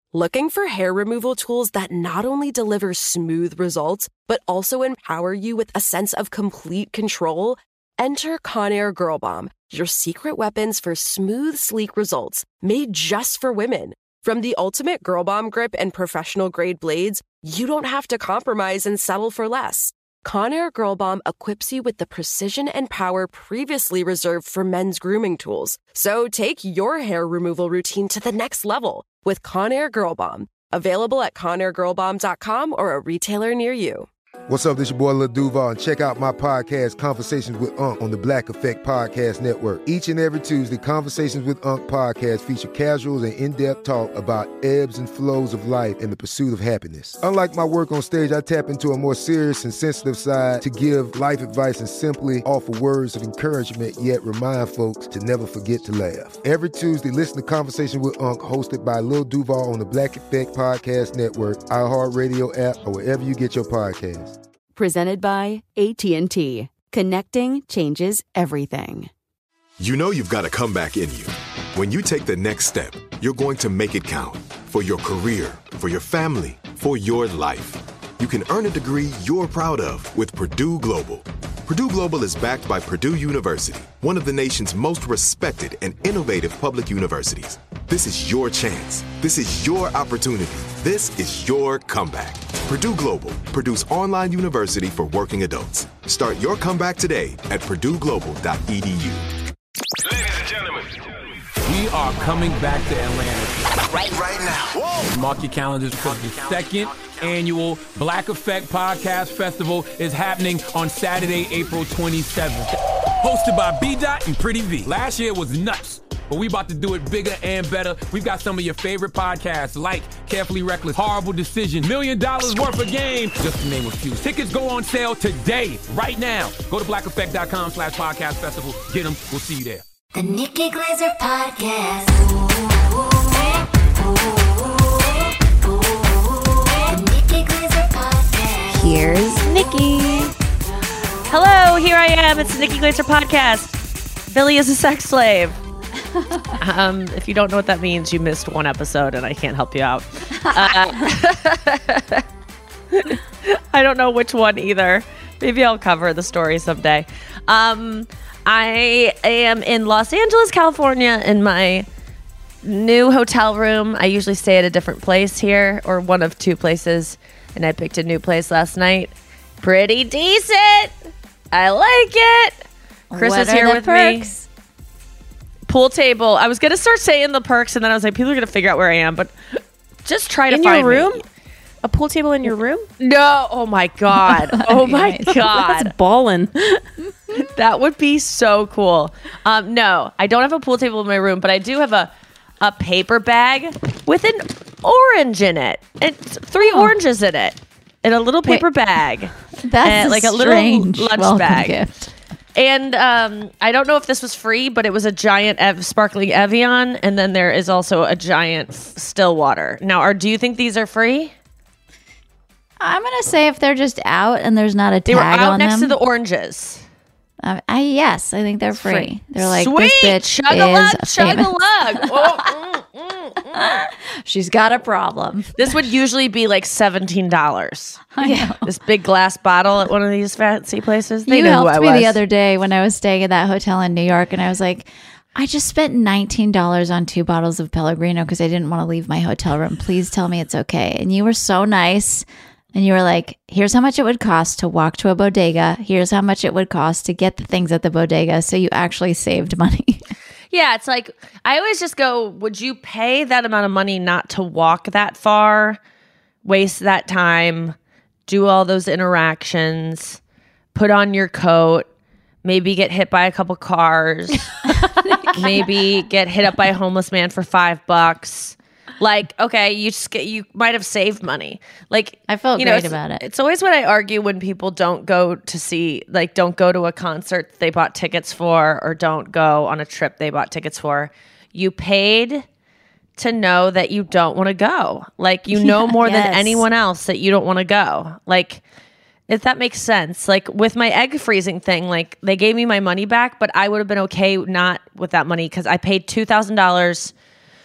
Looking for hair removal tools that not only deliver smooth results, but also empower you with a sense of complete control? Enter Conair Girl Bomb, your secret weapons for smooth, sleek results, made just for women. From the ultimate Girl Bomb grip and professional-grade blades, you don't have to compromise and settle for less. Conair Girl Bomb equips you with the precision and power previously reserved for men's grooming tools. So take your hair removal routine to the next level with Conair Girl Bomb. Available at ConairGirlBomb.com or a retailer near you. What's up, this your boy Lil Duval, and check out my podcast, Conversations with Unc, on the Black Effect Podcast Network. Each and every Tuesday, Conversations with Unc podcast feature casuals and in-depth talk about ebbs and flows of life and the pursuit of happiness. Unlike my work on stage, I tap into a more serious and sensitive side to give life advice and simply offer words of encouragement, yet remind folks to never forget to laugh. Every Tuesday, listen to Conversation with Unc, hosted by Lil Duval on the Black Effect Podcast Network, iHeartRadio app, or wherever you get your podcasts. Presented by AT&T. Connecting changes everything. You know you've got a comeback in you. When you take the next step, you're going to make it count. For your career, for your family, for your life. You can earn a degree you're proud of with Purdue Global. Purdue Global is backed by Purdue University, one of the nation's most respected and innovative public universities. This is your chance. This is your opportunity. This is your comeback. Purdue Global, Purdue's online university for working adults. Start your comeback today at purdueglobal.edu. Ladies and gentlemen, we are coming back to Atlanta right now. Whoa. Mark your calendars because the second annual Black Effect Podcast Festival is happening on Saturday, April 27th. Hosted by B-Dot and Pretty V. Last year was nuts, but we about to do it bigger and better. We've got some of your favorite podcasts like Carefully Reckless, Horrible Decision, $1 Million Worth of Game, just to name a few. Tickets go on sale today, right now. Go to blackeffect.com/podcast festival. Get them. We'll see you there. The Nikki Glazer Podcast. The Nikki Glazer Podcast. Here's Nikki. Hello, here I am. It's the Nikki Glazer Podcast. Billy is a sex slave. If you don't know what that means, you missed one episode and I can't help you out. I don't know which one either. Maybe I'll cover the story someday. I am in Los Angeles, California, in my new hotel room. I usually stay at a different place here, or one of two places, and I picked a new place last night. Pretty decent. I like it. Chris is here with me. Pool table. I was going to start saying the perks, and then I was like, people are going to figure out where I am, but just try to find me. In your room? A pool table in your room? No. Oh, my God. Oh, my God. That's ballin'. That would be so cool. No, I don't have a pool table in my room, but I do have a paper bag with an orange in it. And 3 oranges in it. In a little paper bag. That's like a little lunch bag. Gift. And I don't know if this was free, but it was a giant sparkling Evian, and then there is also a giant Stillwater. Now, do you think these are free? I'm going to say if they're just out and there's not a tag on them. They were out next to the oranges. Yes, I think they're free. They're like, sweet. This bitch Chug-a-lug. She's got a problem. This would usually be like $17. I know. This big glass bottle at one of these fancy places. You helped me the other day when I was staying at that hotel in New York, and I was like, I just spent $19 on 2 bottles of Pellegrino because I didn't want to leave my hotel room. Please tell me it's okay. And you were so nice. And you were like, here's how much it would cost to walk to a bodega. Here's how much it would cost to get the things at the bodega. So you actually saved money. Yeah, it's like, I always just go, would you pay that amount of money not to walk that far, waste that time, do all those interactions, put on your coat, maybe get hit by a couple cars, maybe get hit up by a homeless man for $5? Like, okay, you might have saved money. Like, I felt great about it. It's always what I argue when people don't go to a concert they bought tickets for, or don't go on a trip they bought tickets for. You paid to know that you don't want to go. Like, you know more than anyone else that you don't want to go. Like, if that makes sense. Like, with my egg freezing thing, like, they gave me my money back, but I would have been okay not with that money because I paid $2,000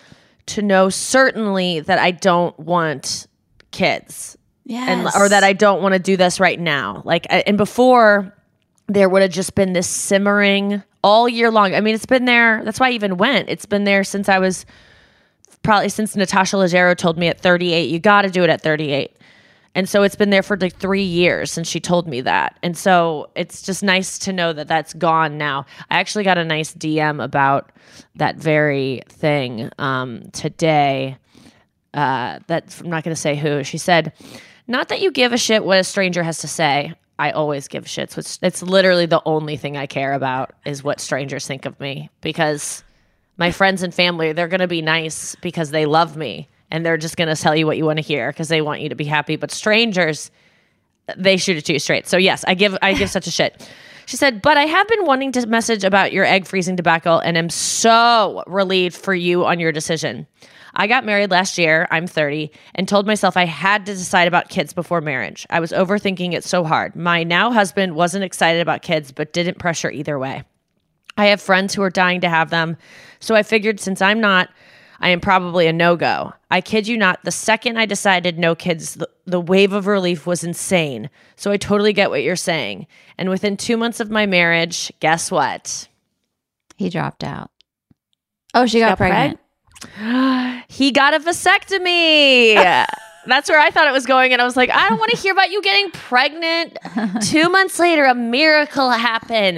to know certainly that I don't want kids. Yes. Or that I don't want to do this right now. Like, and before there would have just been this simmering all year long. I mean, it's been there. That's why I even went. It's been there since I was probably since Natasha Leggero told me at 38, you got to do it at 38. And so it's been there for like 3 years since she told me that. And so it's just nice to know that that's gone now. I actually got a nice DM about that very thing today. That I'm not going to say who. She said, not that you give a shit what a stranger has to say. I always give shits. It's literally the only thing I care about is what strangers think of me, because my friends and family, they're going to be nice because they love me and they're just going to tell you what you want to hear because they want you to be happy. But strangers, they shoot it to you straight. So yes, I give such a shit. She said, but I have been wanting to message about your egg freezing debacle and am so relieved for you on your decision. I got married last year, I'm 30, and told myself I had to decide about kids before marriage. I was overthinking it so hard. My now husband wasn't excited about kids, but didn't pressure either way. I have friends who are dying to have them, so I figured since I'm not, I am probably a no-go. I kid you not, the second I decided no kids, the wave of relief was insane. So I totally get what you're saying. And within 2 months of my marriage, guess what? He dropped out. Oh, she got pregnant. He got a vasectomy. That's where I thought it was going. And I was like, I don't want to hear about you getting pregnant. 2 months later, a miracle happened.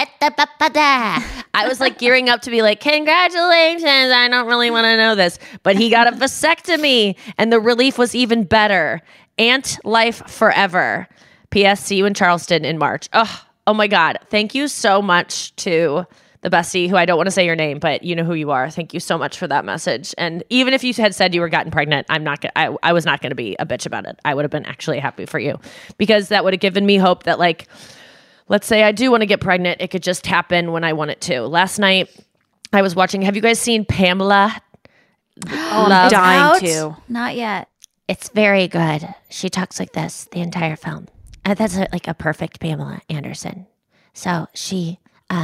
I was like gearing up to be like, congratulations. I don't really want to know this. But he got a vasectomy and the relief was even better. Ant life forever. P.S. See you in Charleston in March. Oh my God. Thank you so much to the bestie, who I don't want to say your name, but you know who you are. Thank you so much for that message. And even if you had said you were gotten pregnant, I was not going to be a bitch about it. I would have been actually happy for you, because that would have given me hope that, like, let's say I do want to get pregnant, it could just happen when I want it to. Last night I was watching, have you guys seen Pamela? I'm dying to. Not yet. It's very good. She talks like this the entire film. That's like a perfect Pamela Anderson. So she's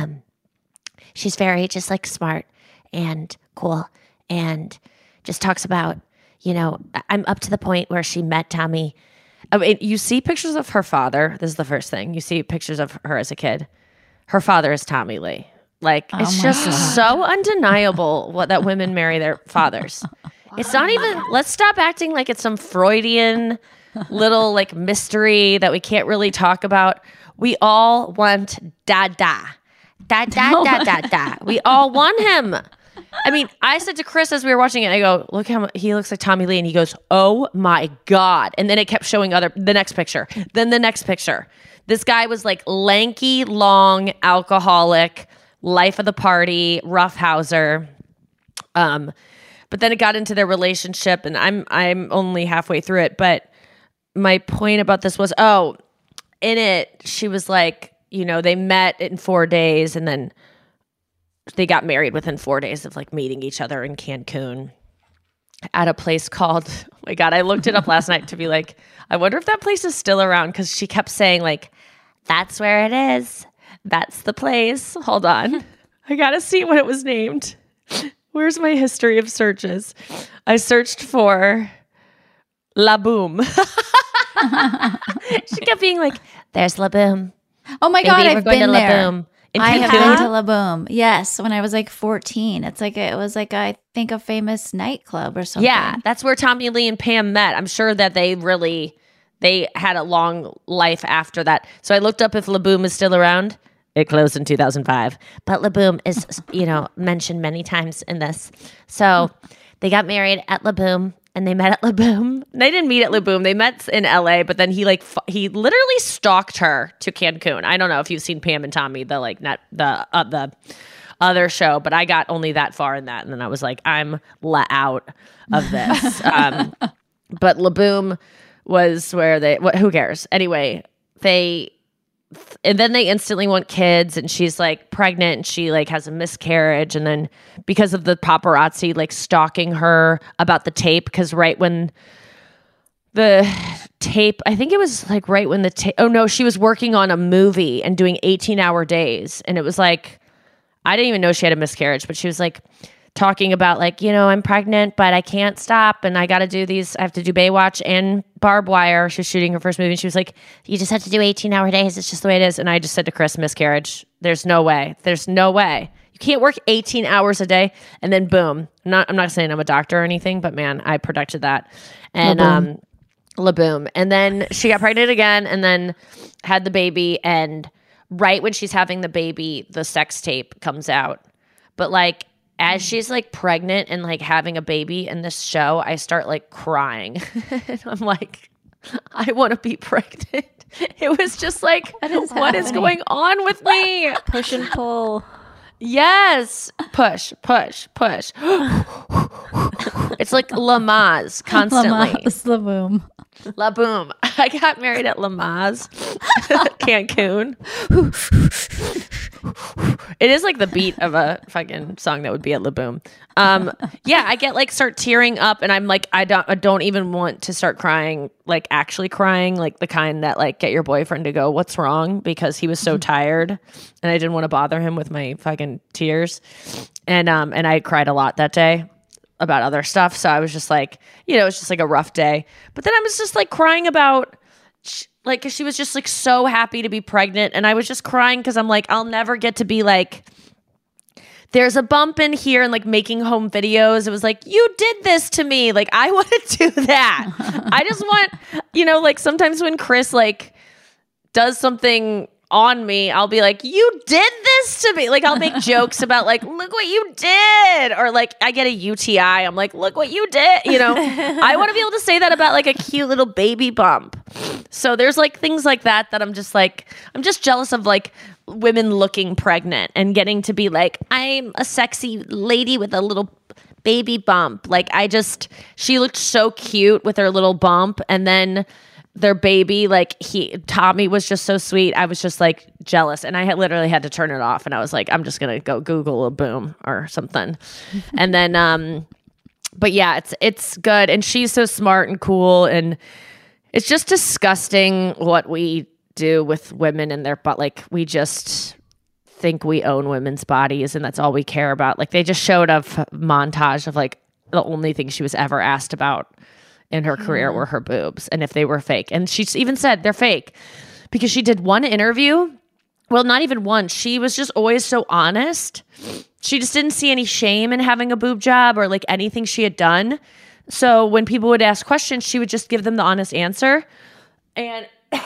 very just like smart and cool and just talks about, you know, I'm up to the point where she met Tommy. I mean, you see pictures of her father. This is the first thing. You see pictures of her as a kid. Her father is Tommy Lee. Like, it's just so undeniable that women marry their fathers. It's not even, let's stop acting like it's some Freudian little like mystery that we can't really talk about. We all want dada. Da. We all want him. I mean, I said to Chris as we were watching it, I go, look how he looks like Tommy Lee. And he goes, oh my God. And then it kept showing the next picture. Then the next picture. This guy was like lanky, long, alcoholic, life of the party, roughhouser. But then it got into their relationship, and I'm only halfway through it. But my point about this was, in it, she was like, you know, they met in 4 days, and then they got married within 4 days of like meeting each other in Cancun at a place called, oh my God, I looked it up last night to be like, I wonder if that place is still around, because she kept saying like, that's where it is. That's the place. Hold on. I got to see what it was named. Where's my history of searches? I searched for La Boom. She kept being like, there's La Boom. Oh my God, I've been there. La Boom. I have been to La Boom. Yes, when I was like 14. It was like I think a famous nightclub or something. Yeah, that's where Tommy Lee and Pam met. I'm sure that they had a long life after that. So I looked up if La Boom is still around. It closed in 2005. But La Boom is, you know, mentioned many times in this. So they got married at La Boom. And they met at La Boom. They didn't meet at La Boom. They met in LA, but then he literally stalked her to Cancun. I don't know if you've seen Pam and Tommy, the other show, but I got only that far in that, and then I was like, I'm out of this. But La Boom was where who cares? Anyway, and then they instantly want kids, and she's like pregnant, and she like has a miscarriage, and then because of the paparazzi like stalking her about the tape, because right when the tape, I think it was like right when the tape, oh no, she was working on a movie and doing 18-hour days, and it was like, I didn't even know she had a miscarriage, but she was like talking about like, I'm pregnant, but I can't stop. And I got to do these. I have to do Baywatch and Barbed Wire. She was shooting her first movie. And she was like, you just have to do 18-hour days. It's just the way it is. And I just said to Chris, miscarriage. There's no way. There's no way. You can't work 18 hours a day. And then boom. I'm not saying I'm a doctor or anything, but man, I predicted that. And Laboom. And then she got pregnant again and then had the baby. And right when she's having the baby, the sex tape comes out. But like, as she's like pregnant and like having a baby in this show, I start like crying. And I'm like, I want to be pregnant. It was just like, what is going on with me? Push and pull. Yes. Push, push, push. It's like Lamaze constantly. Laboom. Laboom. I got married at Lamaze, Cancun. It is like the beat of a fucking song that would be at Laboom. Yeah, I get like start tearing up, and I'm like, I don't even want to start crying, like actually crying, like the kind that like get your boyfriend to go, "What's wrong?" because he was so tired, and I didn't want to bother him with my fucking tears, and I cried a lot that day about other stuff. So I was just like, it was just like a rough day. But then I was just like crying about, like, 'cause she was just like so happy to be pregnant. And I was just crying because I'm like, I'll never get to be like, there's a bump in here and like making home videos. It was like, you did this to me. Like, I want to do that. I just want, like sometimes when Chris like does something on me, I'll be like, you did this to me. Like, I'll make jokes about like, look what you did. Or like I get a UTI. I'm like, look what you did. I want to be able to say that about like a cute little baby bump. So there's like things like that I'm just like, I'm just jealous of like women looking pregnant and getting to be like, I'm a sexy lady with a little baby bump. Like she looked so cute with her little bump. And then their baby, like Tommy was just so sweet. I was just like jealous, and I literally had to turn it off. And I was like, I'm just gonna go Google a boom or something. And then, but yeah, it's good, and she's so smart and cool, and it's just disgusting what we do with women and their butt. Like we just think we own women's bodies, and that's all we care about. Like they just showed a montage of like the only thing she was ever asked about in her career were her boobs and if they were fake. And she even said they're fake because she did one interview. Well, not even one. She was just always so honest. She just didn't see any shame in having a boob job or like anything she had done. So when people would ask questions, she would just give them the honest answer. And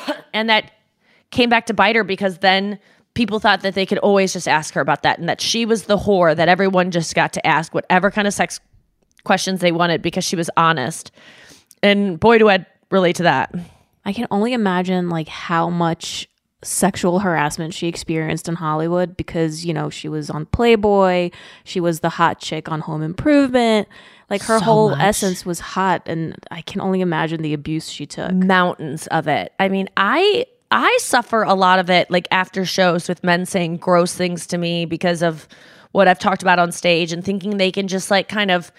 that came back to bite her because then people thought that they could always just ask her about that and that she was the whore that everyone just got to ask whatever kind of sex questions they wanted because she was honest. And boy, do I relate to that. I can only imagine like how much sexual harassment she experienced in Hollywood because, she was on Playboy. She was the hot chick on Home Improvement. Like her whole essence was hot. And I can only imagine the abuse she took. Mountains of it. I mean, I suffer a lot of it like after shows with men saying gross things to me because of what I've talked about on stage and thinking they can just like kind of,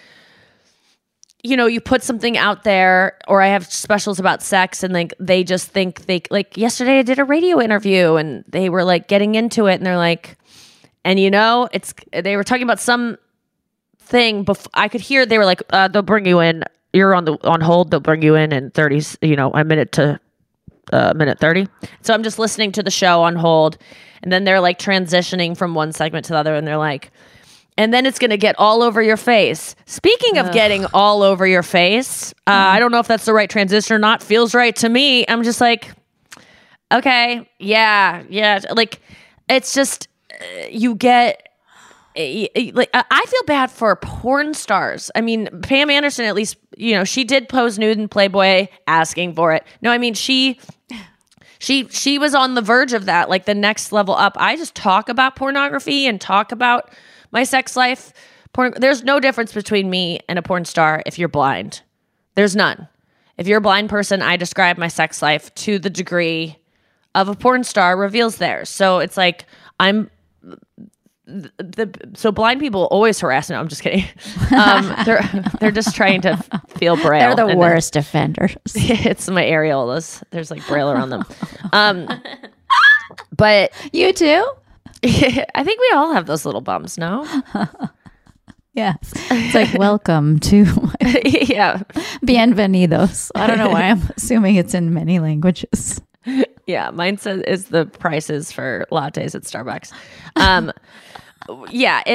you put something out there, or I have specials about sex and like they just think like yesterday I did a radio interview and they were like getting into it and they're like, and they were talking about some thing before I could hear they were like, they'll bring you in. You're on hold. They'll bring you in 30, a minute to minute 30. So I'm just listening to the show on hold, and then they're like transitioning from one segment to the other, and they're like, and then it's going to get all over your face. Speaking of getting all over your face, I don't know if that's the right transition or not. Feels right to me. I'm just like, okay, yeah. Like, it's just, you get, like, I feel bad for porn stars. I mean, Pam Anderson, at least, she did pose nude in Playboy asking for it. No, I mean, she was on the verge of that, like the next level up. I just talk about pornography and talk about my sex life. There's no difference between me and a porn star if you're blind. There's none. If you're a blind person, I describe my sex life to the degree of a porn star reveals theirs. So it's like so blind people always harass me. No, I'm just kidding. They're just trying to feel braille. They're the worst offenders. It's my areolas. There's like braille around them. But you too? I think we all have those little bumps, no? Yes. It's like, welcome to Yeah. Bienvenidos. I don't know why I'm assuming it's in many languages. Yeah, mine says is the prices for lattes at Starbucks. Yeah,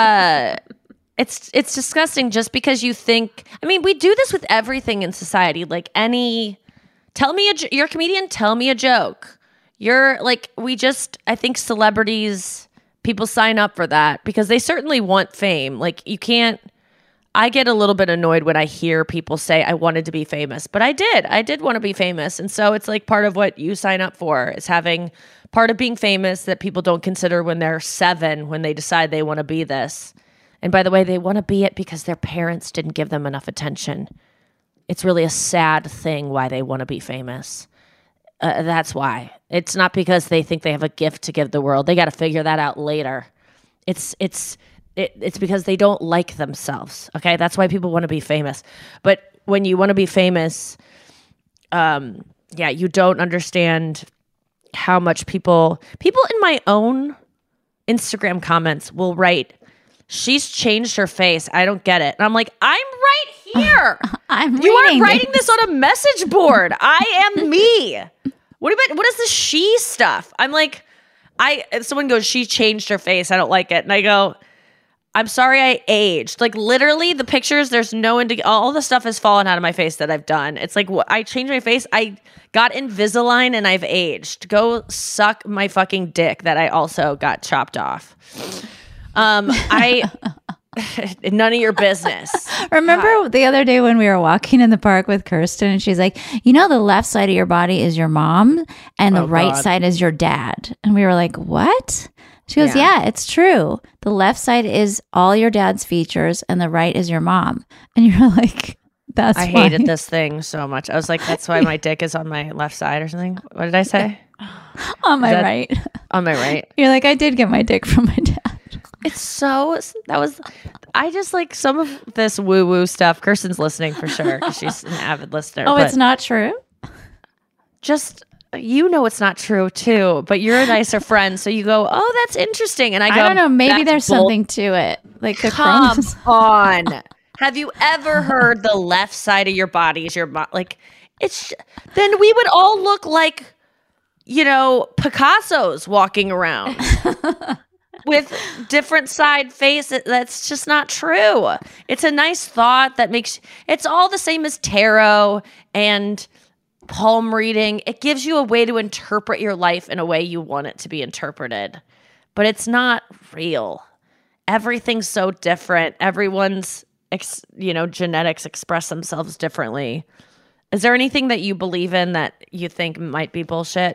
it's disgusting just because you think. I mean, we do this with everything in society. Like you're a comedian. Tell me a joke. You're like I think celebrities, people sign up for that because they certainly want fame. Like you can't. I get a little bit annoyed when I hear people say, I wanted to be famous, but I did want to be famous. And so it's like part of what you sign up for is having part of being famous that people don't consider when they're 7, when they decide they want to be this. And by the way, they want to be it because their parents didn't give them enough attention. It's really a sad thing why they want to be famous. That's why. It's not because they think they have a gift to give the world. They got to figure that out later. It's because they don't like themselves. Okay, that's why people want to be famous. But when you want to be famous, you don't understand how much people in my own Instagram comments will write, "She's changed her face. I don't get it." And I'm like, I'm right here. You are writing this on a message board. I am me. What is the she stuff? I'm like, someone goes, "She changed her face. I don't like it." And I go, I'm sorry I aged. Like literally the pictures, there's no all the stuff has fallen out of my face that I've done. It's like I changed my face. I got Invisalign and I've aged. Go suck my fucking dick that I also got chopped off. None of your business. Remember the other day when we were walking in the park with Kirsten and she's like, the left side of your body is your mom and the right side is your dad. And we were like, what? She goes, yeah, it's true. The left side is all your dad's features and the right is your mom. And you're like, that's I why. hated this thing so much. I was like, that's why my dick is on my left side or something. What did I say? On my right. On my right. You're like, I did get my dick from my dad. I just like some of this woo-woo stuff. Kirsten's listening for sure because she's an avid listener. Oh, it's not true? It's not true too, but you're a nicer friend. So you go, oh, that's interesting. And I don't know. Maybe there's something to it. Like come on. Have you ever heard the left side of your body is your like then we would all look like, Picasso's walking around with different side faces. That's just not true. It's a nice thought that it's all the same as tarot and palm reading. It gives you a way to interpret your life in a way you want it to be interpreted, but it's not real. Everything's so different. Everyone's, genetics express themselves differently. Is there anything that you believe in that you think might be bullshit?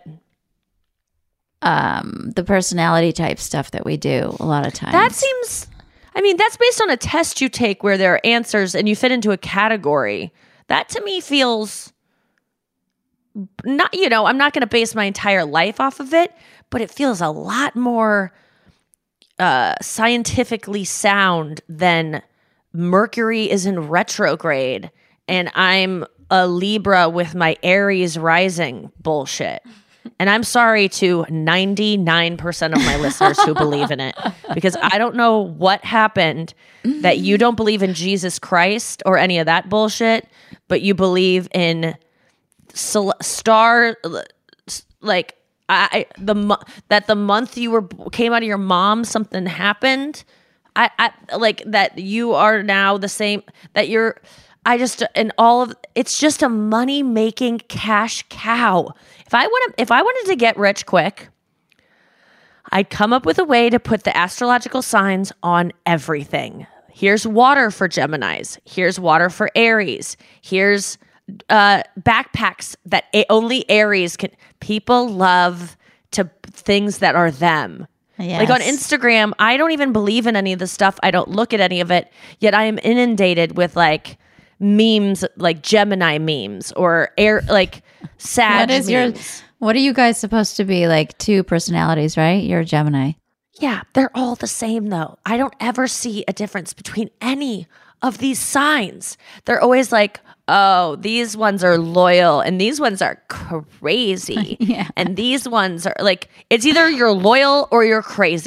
The personality type stuff that we do a lot of times. That's based on a test you take where there are answers and you fit into a category. That to me feels not, I'm not going to base my entire life off of it, but it feels a lot more scientifically sound than Mercury is in retrograde and I'm a Libra with my Aries rising bullshit. And I'm sorry to 99% of my listeners who believe in it, because I don't know what happened that you don't believe in Jesus Christ or any of that bullshit, but you believe in star, like that the month you came out of your mom, something happened. I like that you are now the same, that you're. It's just a money making cash cow. If I wanted to get rich quick, I'd come up with a way to put the astrological signs on everything. Here's water for Geminis. Here's water for Aries. Here's backpacks that only Aries can. People love things that are them. Yes. Like on Instagram, I don't even believe in any of the stuff. I don't look at any of it. Yet I am inundated with like memes, like Gemini memes or Sag memes. What are you guys supposed to be? Like 2 personalities, right? You're a Gemini. Yeah, they're all the same though. I don't ever see a difference between any of these signs. They're always like, oh, these ones are loyal and these ones are crazy. Yeah. And these ones are like, it's either you're loyal or you're crazy.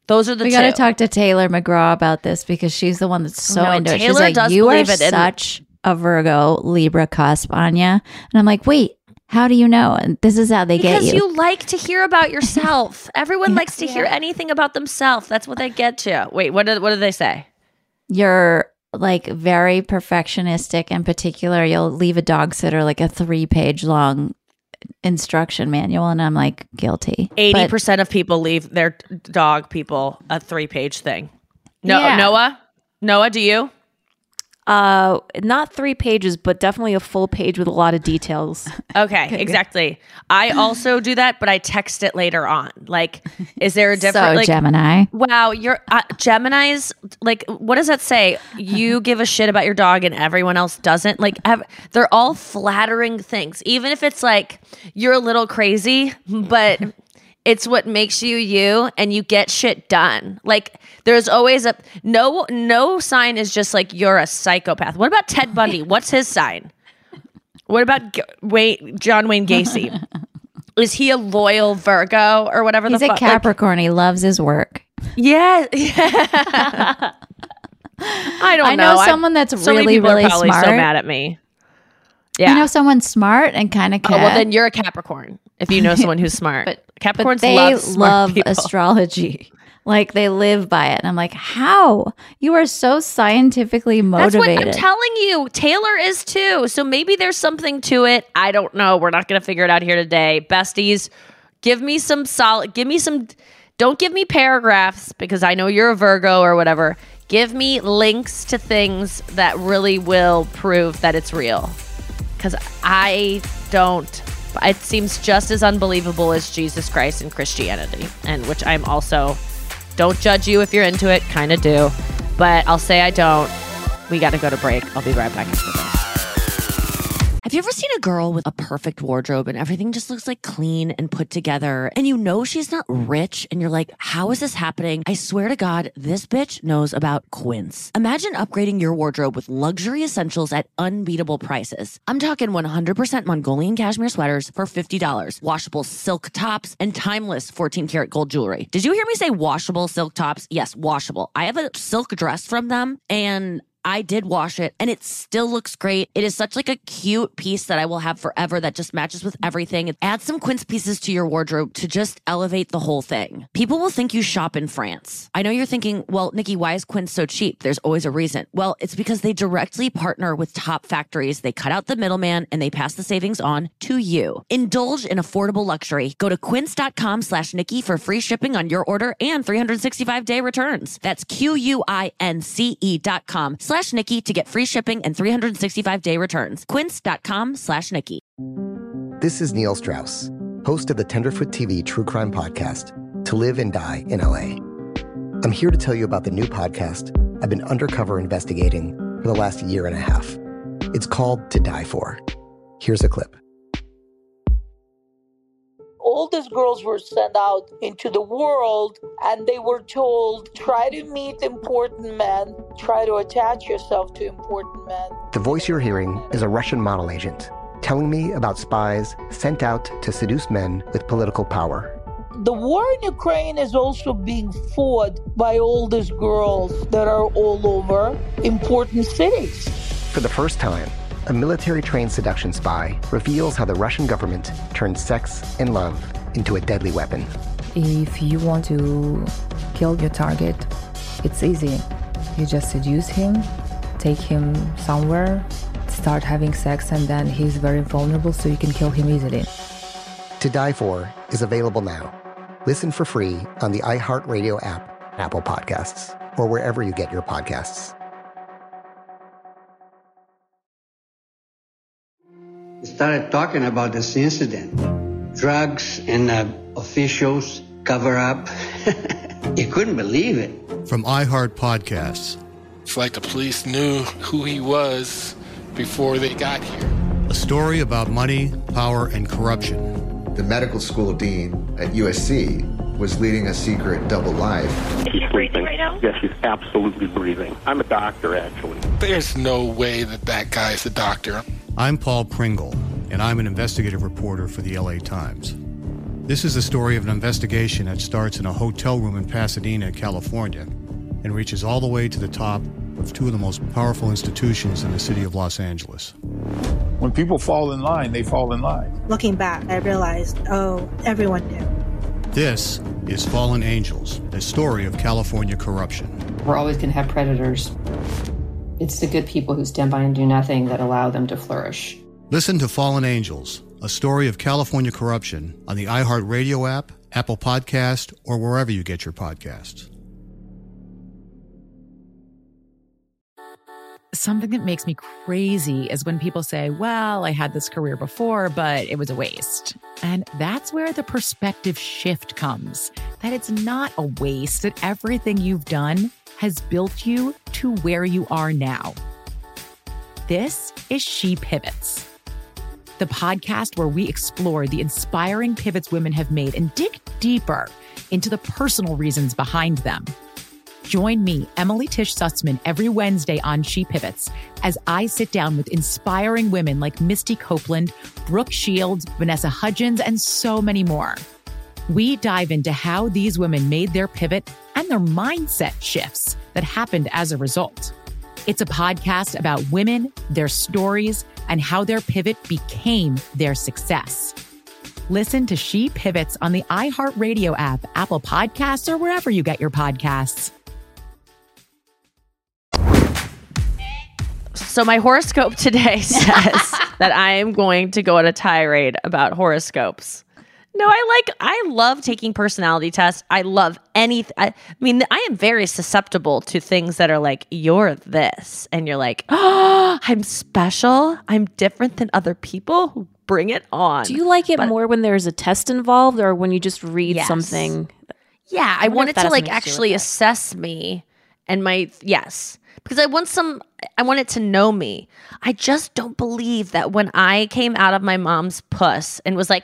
Those are the We two. got to talk to Taylor McGraw about this because she's the one that's so No, into it. She's Taylor like, does you are believe it, and- such a Virgo Libra cusp, Anya. And I'm like, wait, how do you know? And this is how they Because get you. you like to hear about yourself. Everyone likes to hear anything about themselves. That's what they get to. Wait, what do they say? You're like very perfectionistic in particular. You'll leave a dog sitter like a 3-page long instruction manual, and I'm like, guilty. 80% of people leave their dog people a 3-page thing. No, Yeah. Noah, do you? Not 3 pages, but definitely a full page with a lot of details. Okay, exactly. I also do that, but I text it later on. Like, is there a different? So like, Gemini. Wow, you're Gemini's. Like, what does that say? You give a shit about your dog, and everyone else doesn't. Like, they're all flattering things, even if it's like you're a little crazy, but it's what makes you you, and you get shit done. Like, there's always no sign is just like you're a psychopath. What about Ted Bundy? What's his sign? What about John Wayne Gacy? Is he a loyal Virgo or whatever? He's the a Capricorn. He loves his work. Yeah. I know someone that's so many really, people really are probably smart. so mad at me. Yeah. I know someone smart and kind of Oh, well, then you're a Capricorn. If you know someone who's smart, Capricorns they love smart people. astrology. Like they live by it. And I'm like, how? You are so scientifically That's motivated. what I'm telling you. Taylor is too. So maybe there's something to it. I don't know. We're not going to figure it out here today. Besties, give me some don't give me paragraphs because I know you're a Virgo or whatever. Give me links to things that really will prove that it's real. Because it seems just as unbelievable as Jesus Christ and Christianity, and which I'm also, don't judge you if you're into it, kind of do, but I'll say I don't. We got to go to break. I'll be right back after this. Have you ever seen a girl with a perfect wardrobe and everything just looks like clean and put together, and you know she's not rich, and you're like, how is this happening? I swear to God, this bitch knows about Quince. Imagine upgrading your wardrobe with luxury essentials at unbeatable prices. I'm talking 100% Mongolian cashmere sweaters for $50, washable silk tops, and timeless 14-karat gold jewelry. Did you hear me say washable silk tops? Yes, washable. I have a silk dress from them, and I did wash it and it still looks great. It is such like a cute piece that I will have forever that just matches with everything. Add some Quince pieces to your wardrobe to just elevate the whole thing. People will think you shop in France. I know you're thinking, well, Nikki, why is Quince so cheap? There's always a reason. Well, it's because they directly partner with top factories. They cut out the middleman and they pass the savings on to you. Indulge in affordable luxury. Go to quince.com/Nikki for free shipping on your order and 365-day returns. That's QUINCE.com/Nikki to get free shipping and 365-day returns. Quince.com/Nikki. This is Neil Strauss, host of the Tenderfoot TV True Crime Podcast, To Live and Die in LA. I'm here to tell you about the new podcast I've been undercover investigating for the last year and a half. It's called To Die For. Here's a clip. All these girls were sent out into the world and they were told, try to meet important men, try to attach yourself to important men. The voice you're hearing is a Russian model agent telling me about spies sent out to seduce men with political power. The war in Ukraine is also being fought by all these girls that are all over important cities. For the first time, a military-trained seduction spy reveals how the Russian government turned sex and love into a deadly weapon. If you want to kill your target, it's easy. You just seduce him, take him somewhere, start having sex, and then he's very vulnerable, so you can kill him easily. To Die For is available now. Listen for free on the iHeartRadio app, Apple Podcasts, or wherever you get your podcasts. Started talking about this incident. Drugs and officials cover up. You couldn't believe it. From iHeart Podcasts. It's like the police knew who he was before they got here. A story about money, power, and corruption. The medical school dean at USC was leading a secret double life. He's breathing right now? Yes, he's absolutely breathing. I'm a doctor, actually. There's no way that guy's a doctor. I'm Paul Pringle, and I'm an investigative reporter for the LA Times. This is the story of an investigation that starts in a hotel room in Pasadena, California, and reaches all the way to the top of two of the most powerful institutions in the city of Los Angeles. When people fall in line, they fall in line. Looking back, I realized, everyone knew. This is Fallen Angels, a story of California corruption. We're always going to have predators. It's the good people who stand by and do nothing that allow them to flourish. Listen to Fallen Angels, a story of California corruption on the iHeartRadio app, Apple Podcast, or wherever you get your podcasts. Something that makes me crazy is when people say, well, I had this career before, but it was a waste. And that's where the perspective shift comes, that it's not a waste, that everything you've done has built you to where you are now. This is She Pivots, the podcast where we explore the inspiring pivots women have made and dig deeper into the personal reasons behind them. Join me, Emily Tish Sussman, every Wednesday on She Pivots as I sit down with inspiring women like Misty Copeland, Brooke Shields, Vanessa Hudgens, and so many more. We dive into how these women made their pivot and their mindset shifts that happened as a result. It's a podcast about women, their stories, and how their pivot became their success. Listen to She Pivots on the iHeartRadio app, Apple Podcasts, or wherever you get your podcasts. So my horoscope today says that I am going to go on a tirade about horoscopes. No, I love taking personality tests. I love anything. I am very susceptible to things that are like, you're this. And you're like, oh, I'm special. I'm different than other people. Bring it on. Do you like it more when there's a test involved or when you just read something? Yeah, I want it to like actually assess me and because I want it to know me. I just don't believe that when I came out of my mom's puss and was like,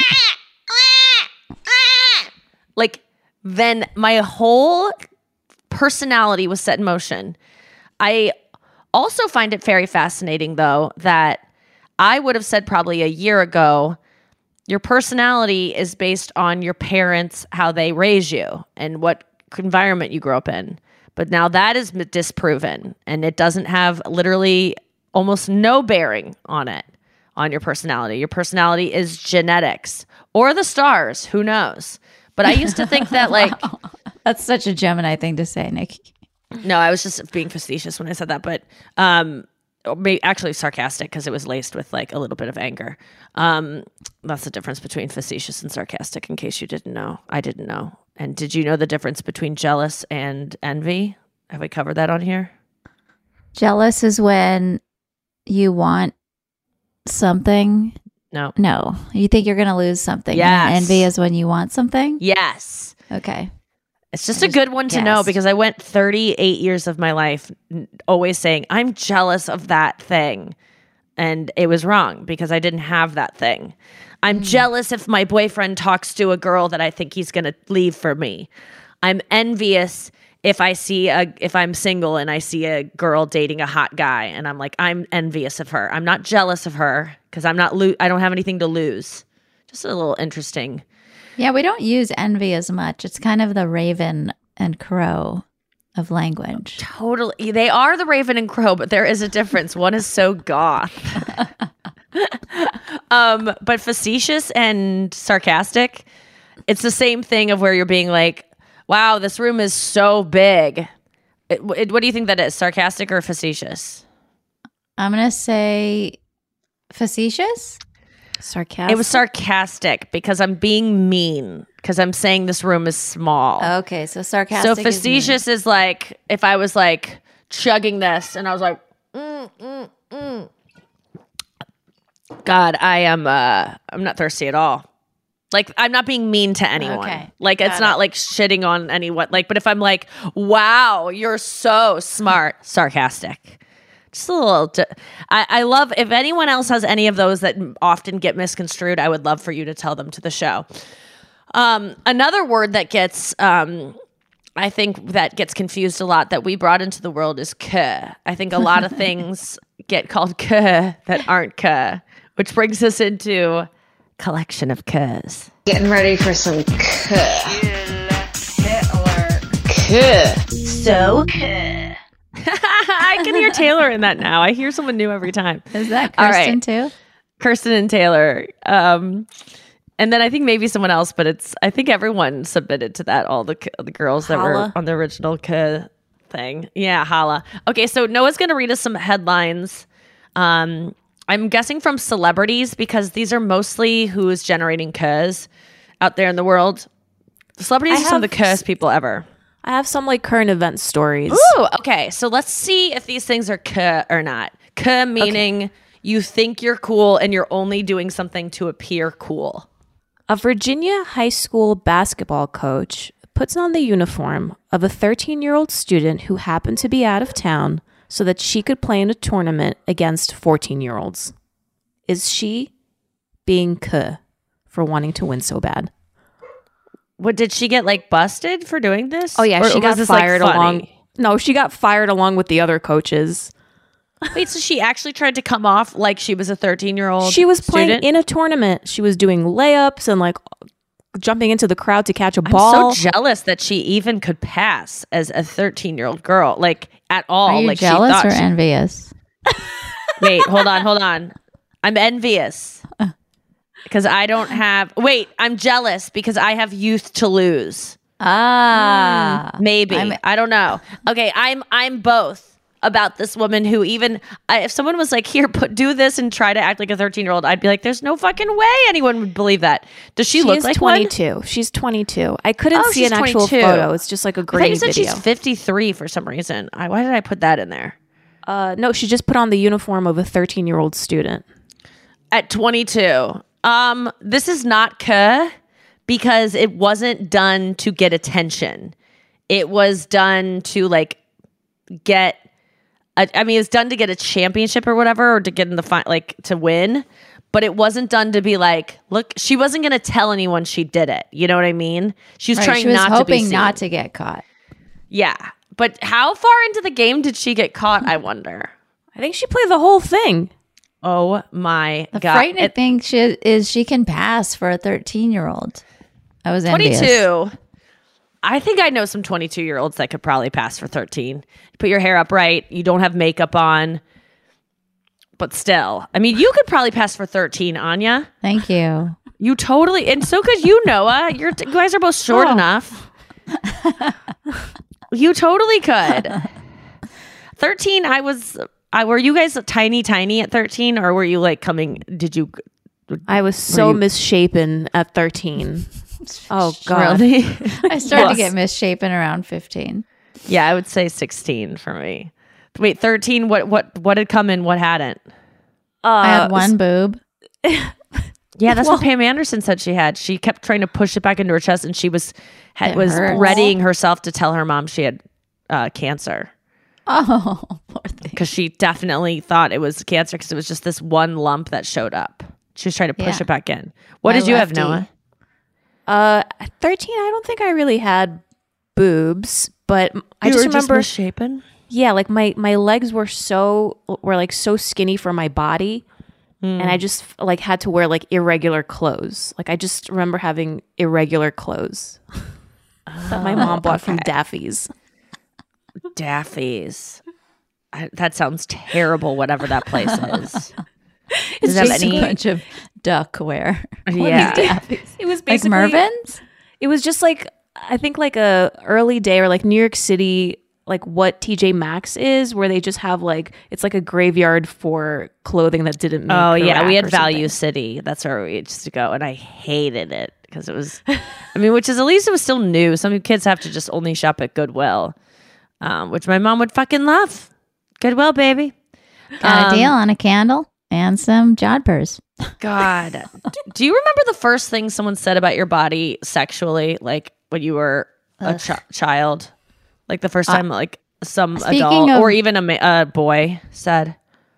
like, then my whole personality was set in motion. I also find it very fascinating, though, that I would have said probably a year ago, your personality is based on your parents, how they raise you, and what environment you grew up in. But now that is disproven, and it doesn't have literally almost no bearing on it, on your personality. Your personality is genetics or the stars, who knows? But I used to think that like... That's such a Gemini thing to say, Nick. No, I was just being facetious when I said that, but actually sarcastic because it was laced with like a little bit of anger. That's the difference between facetious and sarcastic, in case you didn't know. I didn't know. And did you know the difference between jealous and envy? Have we covered that on here? Jealous is when you want something. No. You think you're going to lose something. Yes. And envy is when you want something? Yes. Okay. It's just a good one to know because I went 38 years of my life always saying, I'm jealous of that thing. And it was wrong because I didn't have that thing. I'm jealous if my boyfriend talks to a girl that I think he's going to leave for me. I'm envious if I'm single and I see a girl dating a hot guy and I'm like, I'm envious of her. I'm not jealous of her because I don't have anything to lose. Just a little interesting. Yeah, we don't use envy as much. It's kind of the raven and crow of language. Totally. They are the raven and crow, but there is a difference. One is so goth. But facetious and sarcastic, it's the same thing of where you're being like, wow, this room is so big. What do you think that is, sarcastic or facetious? I'm going to say facetious. Sarcastic. It was sarcastic because I'm being mean because I'm saying this room is small. Okay, so sarcastic. So facetious is like if I was like chugging this and I was like, God, I'm not thirsty at all. Like I'm not being mean to anyone. Okay, like it's not like shitting on anyone. Like, but if I'm like, wow, you're so smart, sarcastic. Just a little. I love if anyone else has any of those that often get misconstrued. I would love for you to tell them to the show. Another word that gets, I think that gets confused a lot that we brought into the world is "k." I think a lot of things get called "k" that aren't "k," which brings us into collection of curs. Getting ready for some So I can hear Taylor in that now. I hear someone new every time. Is that All Kirsten right. too? Kirsten and Taylor. And then I think maybe someone else, but I think everyone submitted to that. All the girls that were Hala. on the original thing. Yeah, Hala. Okay, so Noah's going to read us some headlines. I'm guessing from celebrities because these are mostly who is generating cuz out there in the world. Celebrities are some of the cuz people ever. I have some like current event stories. Ooh, okay. So let's see if these things are "k" or not. "K" meaning you think you're cool and you're only doing something to appear cool. A Virginia high school basketball coach puts on the uniform of a 13-year-old student who happened to be out of town so that she could play in a tournament against 14-year-olds. Is she being "k" for wanting to win so bad? What, did she get like busted for doing this? Oh yeah, Or she was got this, like, fired funny? along. No, she got fired along with the other coaches. Wait, so she actually tried to come off like she was a 13-year-old She was playing student? in a tournament. She was doing layups and like jumping into the crowd to catch a I'm ball. so jealous that she even could pass as a 13-year-old girl, like at all. Are you like jealous she or thought envious? Wait, hold on. I'm envious because I don't have. Wait, I'm jealous because I have youth to lose. Maybe I don't know. Okay, I'm both about this woman who even if someone was like, here, do this and try to act like a 13-year-old, I'd be like, there's no fucking way anyone would believe that. Does she look is like 22. one? She's 22. I couldn't see she's an actual 22. photo. It's just like a I thought grainy you said video. she's 53 for some reason. Why did I put that in there? No, she just put on the uniform of a 13-year-old student. At 22. This is not "k" because it wasn't done to get attention. It was done to like get it was done to get a championship or whatever, or to get in the like to win, but it wasn't done to be like, look, she wasn't going to tell anyone she did it. You know what I mean? She was trying she was not to be hoping seen. not to get caught. Yeah. But how far into the game did she get caught, I wonder? I think she played the whole thing. Oh my The God. frightening thing is she can pass for a 13-year-old. I was envious. 22. I think I know some 22-year-olds that could probably pass for 13. You put your hair up right. You don't have makeup on. But still, I mean, you could probably pass for 13, Anya. Thank you. You totally, and so could you, Noah. You guys are both short enough. You totally could. 13, were you guys tiny at 13, or were you like I was so misshapen at 13. Oh God. Really? I started to get misshapen around 15. Yeah, I would say 16 for me. Wait, 13, what had come in, what hadn't? I had one boob. Yeah, that's what Pam Anderson said she had. She kept trying to push it back into her chest, and she was hurts. readying herself to tell her mom she had cancer. Oh, poor thing. Because she definitely thought it was cancer because it was just this one lump that showed up. She was trying to push it back in. What My did you have, lefty. Noah? At 13, I don't think I really had boobs, but I just remember misshapen. Yeah, like my legs were so skinny for my body, and I just like had to wear like irregular clothes. Like I just remember having irregular clothes that my mom bought from Daffy's. Daffy's. That sounds terrible. Whatever that place is. It's Does it have just any- a bunch of duckware. Yeah. It was Like basically Mervyn's? It was just like I think like a early day or like New York City, like what TJ Maxx is, where they just have like it's like a graveyard for clothing that didn't make Oh the yeah, we rack had or Value something. City. That's where we used to go, and I hated it because it was. I mean, which is at least it was still new. Some kids have to just only shop at Goodwill, which my mom would fucking love. Goodwill, baby. Got a deal on a candle and some jodhpurs. God, do you remember the first thing someone said about your body sexually, like when you were a child? Like the first time, like some Speaking adult of- or even a boy said.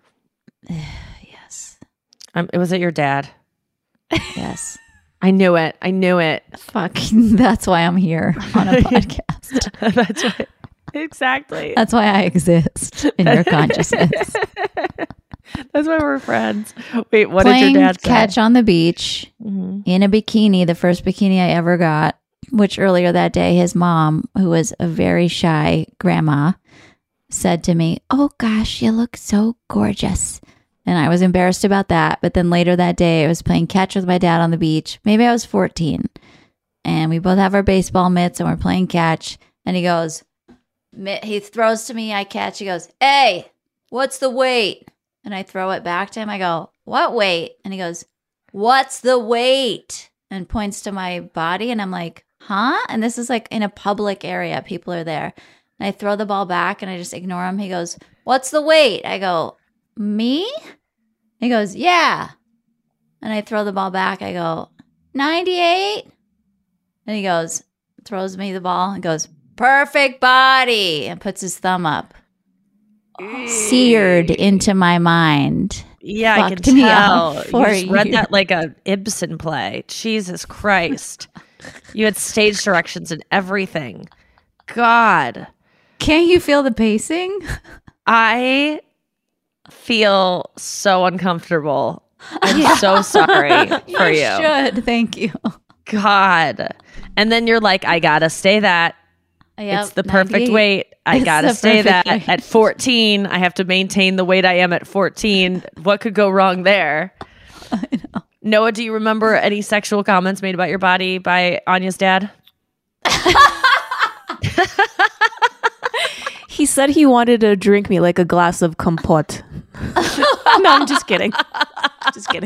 Yes. Was it your dad? Yes. I knew it. Fucking, that's why I'm here on a podcast. That's right. Exactly. That's why I exist in your consciousness. That's why we're friends. Wait, what Playing did your dad say? catch on the beach in a bikini, the first bikini I ever got, which earlier that day, his mom, who was a very shy grandma, said to me, "Oh gosh, you look so gorgeous." And I was embarrassed about that. But then later that day, I was playing catch with my dad on the beach. Maybe I was 14. And we both have our baseball mitts and we're playing catch. And he goes, he throws to me, I catch. He goes, "Hey, what's the weight?" And I throw it back to him. I go, "What weight?" And he goes, "What's the weight?" And points to my body. And I'm like, "Huh?" And this is like in a public area. People are there. And I throw the ball back and I just ignore him. He goes, "What's the weight?" I go, "Me?" He goes, "Yeah." And I throw the ball back. I go, 98. And he goes, throws me the ball and goes, "Perfect body," and puts his thumb up. Seared into my mind. Yeah, I can Fucked me tell. up for You just read years. that like a Ibsen play. Jesus Christ. You had stage directions and everything. God. Can't you feel the pacing? I feel so uncomfortable. I'm so sorry for you. Should. Thank you. God. And then you're like, I gotta stay that. Yep, It's the perfect 98. weight. I It's gotta the stay perfect that. weight. At 14, I have to maintain the weight I am at 14. What could go wrong there? I know. Noah, do you remember any sexual comments made about your body by Anya's dad? He said he wanted to drink me like a glass of compote. No, I'm just kidding. Just kidding.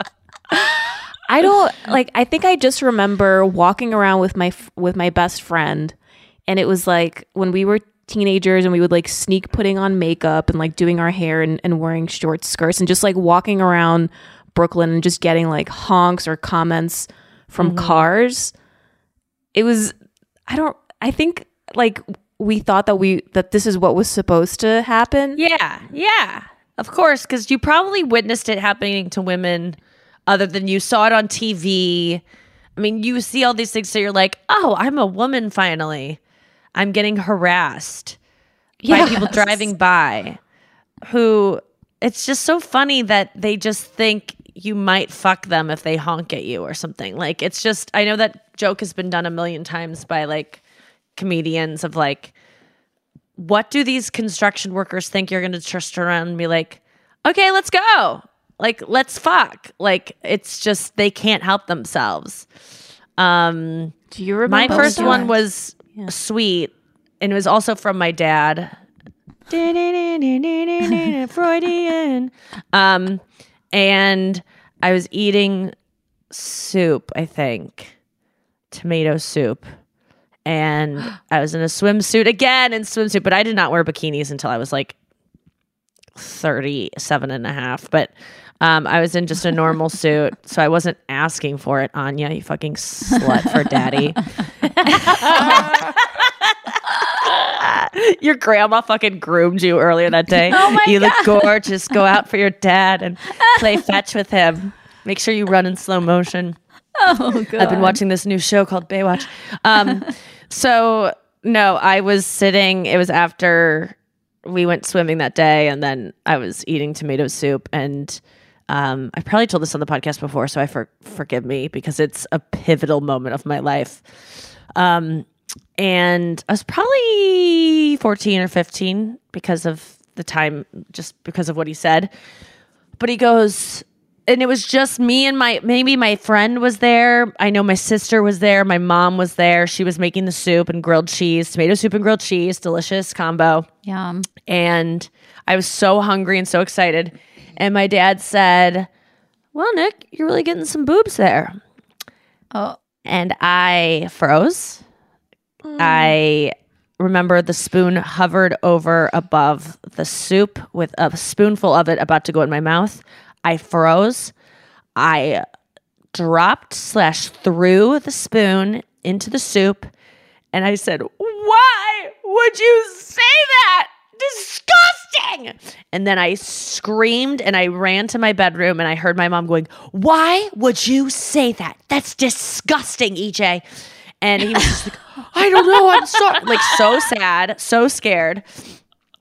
I don't like. I think I just remember walking around with my best friend, and it was like when we were teenagers, and we would like sneak putting on makeup and like doing our hair and wearing short skirts, and just like walking around Brooklyn and just getting like honks or comments from cars. It was. I think like we thought that this is what was supposed to happen. Yeah, of course, because you probably witnessed it happening to women other than you saw it on TV. I mean, you see all these things, so you're like, oh, I'm a woman finally. I'm getting harassed by people driving by who, it's just so funny that they just think you might fuck them if they honk at you or something. Like, it's just, I know that joke has been done a million times by like comedians of like, what do these construction workers think you're going to just turn around and be like, okay, let's go. Like, let's fuck. Like, it's just, they can't help themselves. Do you remember? My first one was sweet, and it was also from my dad. Freudian. And I was eating soup, I think. Tomato soup. And I was in a swimsuit again in swimsuit, but I did not wear bikinis until I was like 37 and a half. But I was in just a normal suit, so I wasn't asking for it, Anya, you fucking slut for daddy. Your grandma fucking groomed you earlier that day. Oh my You God. look gorgeous. Go out for your dad and play fetch with him. Make sure you run in slow motion. Oh, God. I've been watching this new show called Baywatch. So, no, I was sitting, it was after we went swimming that day, and then I was eating tomato soup, and I probably told this on the podcast before, so forgive me, because it's a pivotal moment of my life. And I was probably 14 or 15 because of the time, just because of what he said. But he goes, and it was just me and maybe my friend was there. I know my sister was there. My mom was there. She was making the soup and grilled cheese, tomato soup and grilled cheese, delicious combo. Yum. And I was so hungry and so excited. And my dad said, well, Nick, you're really getting some boobs there. Oh. And I froze. I remember the spoon hovered over above the soup with a spoonful of it about to go in my mouth. I froze. I dropped/threw the spoon into the soup. And I said, why would you say that? Disgusting. And then I screamed and I ran to my bedroom and I heard my mom going, why would you say that? That's disgusting, EJ. And he was just like, I don't know. I'm so sad, so scared.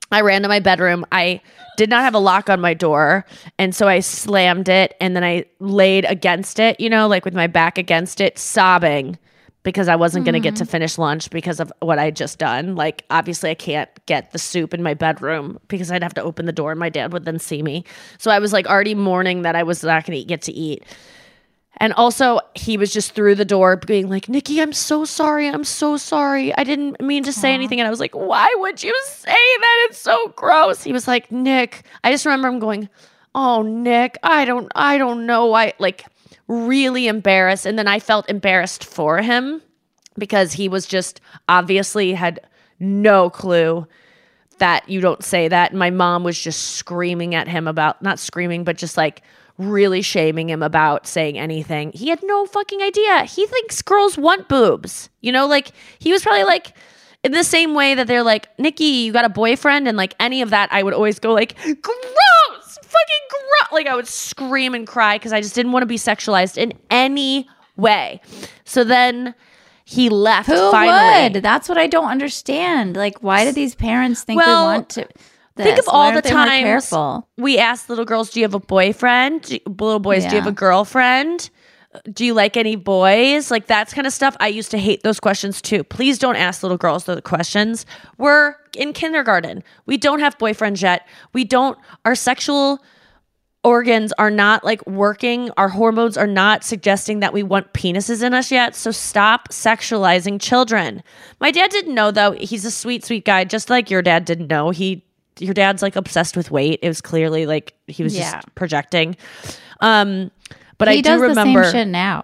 I ran to my bedroom. I did not have a lock on my door. And so I slammed it and then I laid against it, like with my back against it, sobbing because I wasn't going to get to finish lunch because of what I had just done. Like, obviously I can't get the soup in my bedroom because I'd have to open the door and my dad would then see me. So I was like already mourning that I was not going to get to eat. And also, he was just through the door being like, Nikki, I'm so sorry. I'm so sorry. I didn't mean to say anything. And I was like, why would you say that? It's so gross. He was like, Nick. I just remember him going, oh, Nick, I don't know why. Like, really embarrassed. And then I felt embarrassed for him because he was just obviously had no clue that you don't say that. And my mom was just screaming at him about, not screaming, but just like, really shaming him about saying anything. He had no fucking idea. He thinks girls want boobs. Like he was probably like in the same way that they're like, Nikki, you got a boyfriend? And like any of that, I would always go like, gross, fucking gross. Like I would scream and cry because I just didn't want to be sexualized in any way. So then he left. Who finally. would? That's what I don't understand. Like, why do these parents think they want to? Think of all the times careful? We asked little girls, do you have a boyfriend? Little boys, do you have a girlfriend? Do you like any boys? Like that kind of stuff. I used to hate those questions too. Please don't ask little girls those questions. We're in kindergarten. We don't have boyfriends yet. Our sexual organs are not like working. Our hormones are not suggesting that we want penises in us yet. So stop sexualizing children. My dad didn't know though. He's a sweet, sweet guy. Just like your dad didn't know. Your dad's like obsessed with weight. It was clearly like he was just projecting. But I do remember the same shit now.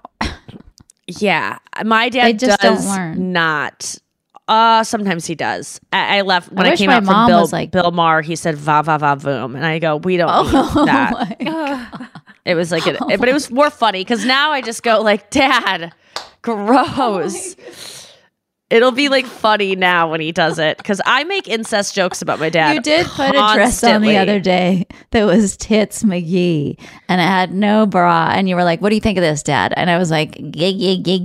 Yeah, my dad just does don't learn. not. Sometimes he does. I left when I I came wish out my from mom was like- Bill Maher. He said va va va voom, and I go, we don't need that. My God. It was like, but it was more funny because now I just go like, Dad, gross. It'll be like funny now when he does it because I make incest jokes about my dad. You did put a dress on the other day that was Tits McGee and it had no bra. And you were like, what do you think of this, Dad? And I was like, yay. I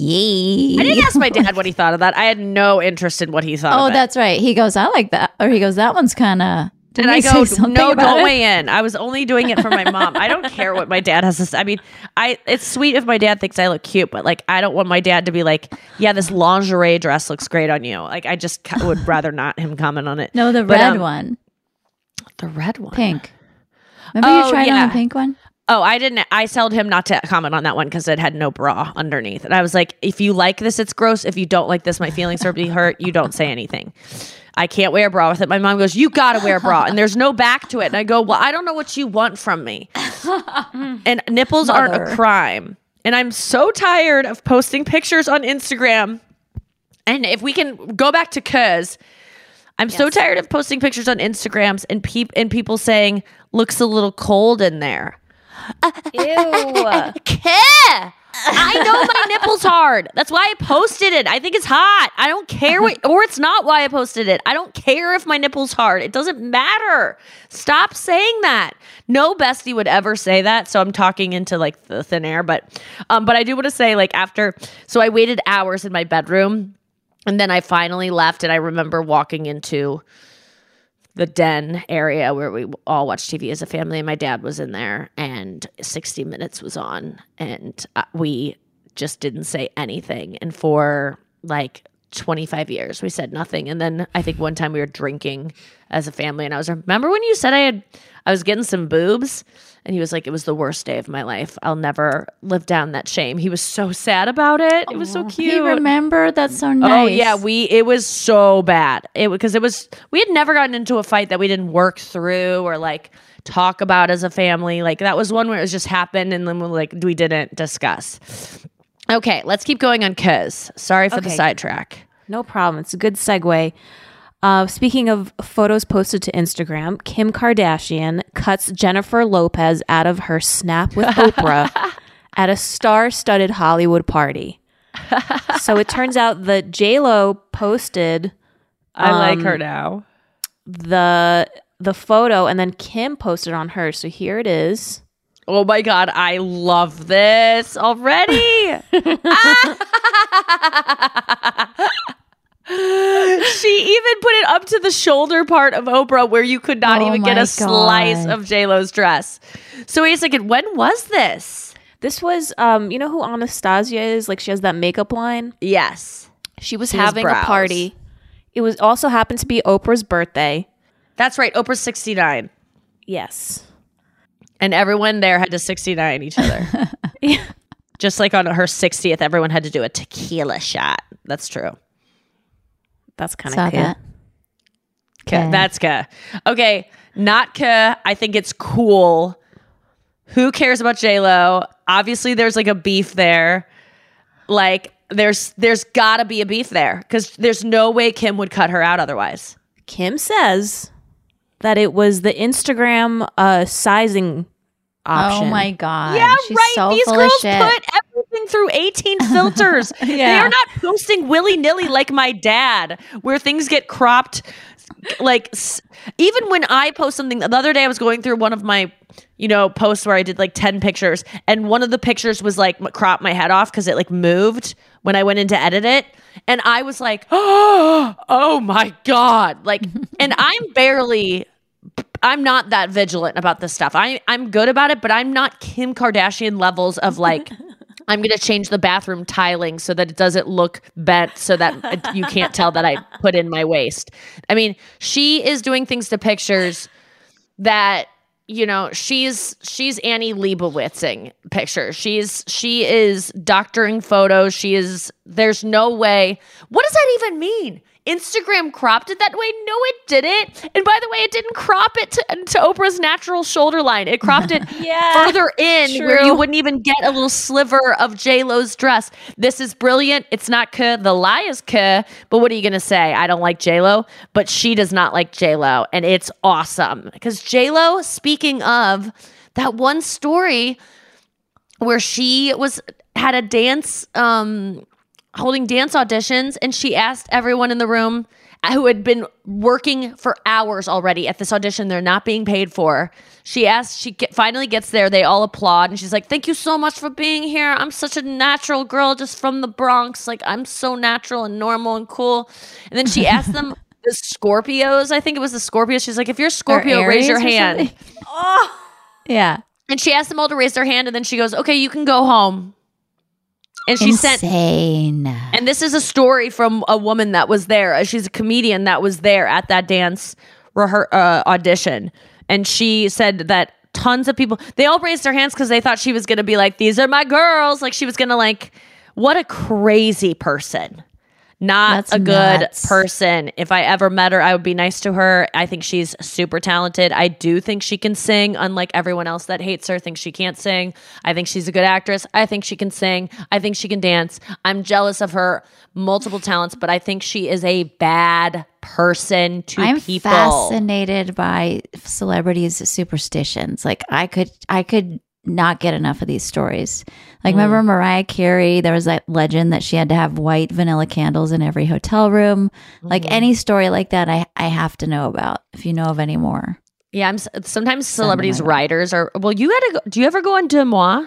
didn't ask my dad what he thought of that. I had no interest in what he thought of it. That's right. He goes, I like that. Or he goes, that one's kind of. And I go, no, don't weigh in. I was only doing it for my mom. I don't care what my dad has to say. I mean, it's sweet if my dad thinks I look cute, but like, I don't want my dad to be like, yeah, this lingerie dress looks great on you. Like, I just would rather not him comment on it. No, the red one. The red one. Pink. Remember you tried on the pink one? Oh, I didn't. I told him not to comment on that one because it had no bra underneath. And I was like, if you like this, it's gross. If you don't like this, my feelings are being hurt. You don't say anything. I can't wear a bra with it. My mom goes, you got to wear a bra. And there's no back to it. And I go, well, I don't know what you want from me. And nipples aren't a crime. And I'm so tired of posting pictures on Instagram. And if we can go back to Cuz, I'm so tired of posting pictures on Instagrams and people saying, looks a little cold in there. Ew. I know my nipple's hard. That's why I posted it. I think it's hot. I don't care or it's not why I posted it. I don't care if my nipple's hard. It doesn't matter. Stop saying that. No bestie would ever say that. So I'm talking into like the thin air, but I do want to say like so I waited hours in my bedroom and then I finally left and I remember walking into the den area where we all watched TV as a family, and my dad was in there, and 60 Minutes was on, and we just didn't say anything. And for like 25 years, we said nothing. And then I think one time we were drinking as a family, and remember when you said I was getting some boobs? And he was like, it was the worst day of my life. I'll never live down that shame. He was so sad about it. It was so cute. He remembered. That's so nice. Oh yeah, it was so bad. We had never gotten into a fight that we didn't work through or like talk about as a family. Like that was one where it was just happened and then we didn't discuss. Okay, let's keep going on Cuz. Sorry for the sidetrack. No problem. It's a good segue. Speaking of photos posted to Instagram, Kim Kardashian cuts Jennifer Lopez out of her Snap with Oprah at a star-studded Hollywood party. So it turns out that J-Lo posted I like her now. The photo, and then Kim posted on hers. So here it is. Oh my God, I love this already. She even put it up to the shoulder part of Oprah where you could not even get a slice of J-Lo's dress. So wait a second, when was this? This was, you know who Anastasia is? Like, she has that makeup line. Yes. She was having a party. It was also happened to be Oprah's birthday. That's right. Oprah's 69. Yes. And everyone there had to 69 each other. Yeah. Just like on her 60th, everyone had to do a tequila shot. That's true. That's kind of cool. That's Ka. Okay, not Ka. I think it's cool. Who cares about J-Lo? Obviously, there's like a beef there. Like, there's gotta be a beef there because there's no way Kim would cut her out otherwise. Kim says that it was the Instagram sizing option. Oh my God. Yeah, She's right. so These full girls of shit. put everything through 18 filters. They are not posting willy-nilly like my dad, where things get cropped. Like, even when I post something, the other day I was going through one of my, posts where I did like 10 pictures, and one of the pictures was like crop my head off because it like moved when I went in to edit it. And I was like, oh my God. Like, and I'm not that vigilant about this stuff. I'm good about it, but I'm not Kim Kardashian levels of like, I'm going to change the bathroom tiling so that it doesn't look bent so that you can't tell that I put in my waist. I mean, she is doing things to pictures that, she's Annie Leibowitzing pictures. She is doctoring photos. There's no way. What does that even mean? Instagram cropped it that way? No, it didn't. And by the way, it didn't crop it to Oprah's natural shoulder line. It cropped it further in where you wouldn't even get a little sliver of J-Lo's dress. This is brilliant. It's not Ka. The lie is Ka. But what are you going to say? I don't like J-Lo, but she does not like J-Lo. And it's awesome. Because J-Lo, speaking of that one story where she had a dance, holding dance auditions, and she asked everyone in the room who had been working for hours already at this audition they're not being paid for. She finally gets there, they all applaud, and she's like, thank you so much for being here. I'm such a natural girl just from the Bronx. Like, I'm so natural and normal and cool. And then she asked them, the Scorpios, I think it was the Scorpios, she's like, if you're Scorpio, raise your hand. Oh. Yeah. And she asked them all to raise their hand, and then she goes, okay, you can go home. And she Insane. And this is a story from a woman that was there. She's a comedian that was there at that dance audition. And she said that tons of people, they all raised their hands because they thought she was going to be like, these are my girls. Like, she was going to like, what a crazy person. Not That's a good nuts. person. If I ever met her, I would be nice to her. I think she's super talented. I do think she can sing, unlike everyone else that hates her, thinks she can't sing. I think she's a good actress. I think she can sing. I think she can dance. I'm jealous of her multiple talents, but I think she is a bad person to people. I'm fascinated by celebrities' superstitions. Like, I could not get enough of these stories. Like, remember Mariah Carey? There was that legend that she had to have white vanilla candles in every hotel room. Like, any story like that, I have to know about. If you know of any more. Yeah, sometimes celebrities' writers are. Well, do you ever go on Deux Moi?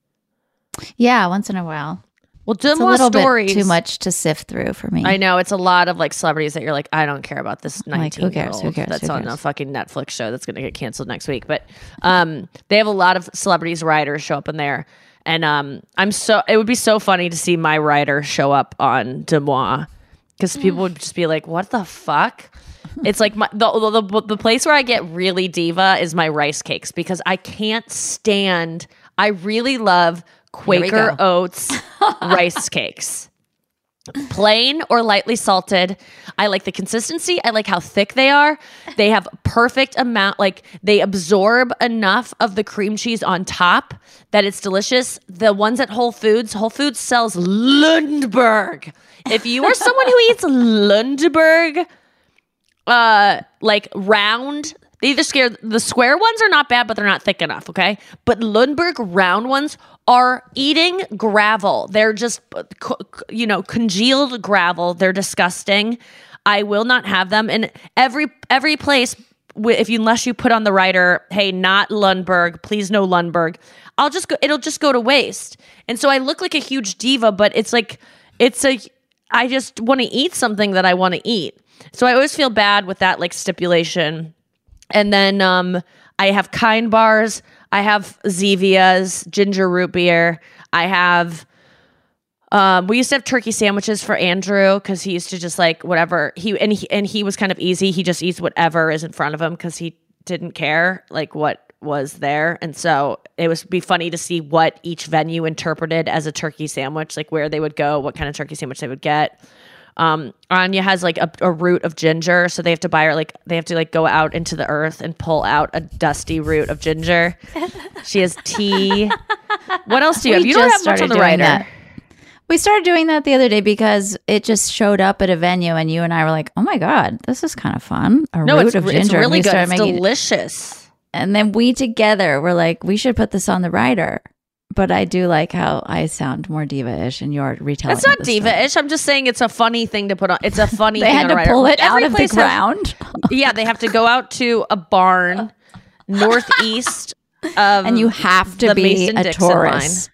Yeah, once in a while. Well, Deux It's a Moi little stories. bit too much to sift through for me. I know, it's a lot of like celebrities that you're like, I don't care about this 19-year-old Like, who cares? that's Who on cares? a fucking Netflix show that's going to get canceled next week. But they have a lot of celebrities writers show up in there, and it would be so funny to see my writer show up on Deux Moi, because people would just be like, what the fuck? It's like the place where I get really diva is my rice cakes, because I can't stand. I really love Quaker Oats rice cakes. Plain or lightly salted. I like the consistency. I like how thick they are. They have perfect amount, like they absorb enough of the cream cheese on top that it's delicious. The ones at Whole Foods sells Lundberg. If you are someone who eats Lundberg, like round, the square ones are not bad, but they're not thick enough, okay? But Lundberg round ones are eating gravel. They're just, congealed gravel. They're disgusting. I will not have them. And every place, unless you put on the writer, hey, not Lundberg, please no Lundberg, it'll just go to waste. And so I look like a huge diva, but it's like, I just want to eat something that I want to eat. So I always feel bad with that like stipulation. And then I have Kind bars. I have Zevia's ginger root beer. I have we used to have turkey sandwiches for Andrew because he used to just like whatever he was kind of easy. He just eats whatever is in front of him because he didn't care like what was there. And so it would be funny to see what each venue interpreted as a turkey sandwich, like where they would go, what kind of turkey sandwich they would get. Anya has like a root of ginger, so they have to buy her they have to like go out into the earth and pull out a dusty root of ginger. She has tea. What else do you have? You don't have much on the writer. That. We started doing that the other day because it just showed up at a venue, and you and I were like, "Oh my god, this is kind of fun!" Root of ginger. It's really good. It's making delicious. And then we together were like, "We should put this on the writer." But I do like how I sound more diva-ish, and you're retelling. It's not diva-ish. I'm just saying it's a funny thing to put on. It's a funny they thing had on a to writer. pull it out of the ground. Yeah, they have to go out to a barn northeast of and you have to be Mason-Dixon a Taurus.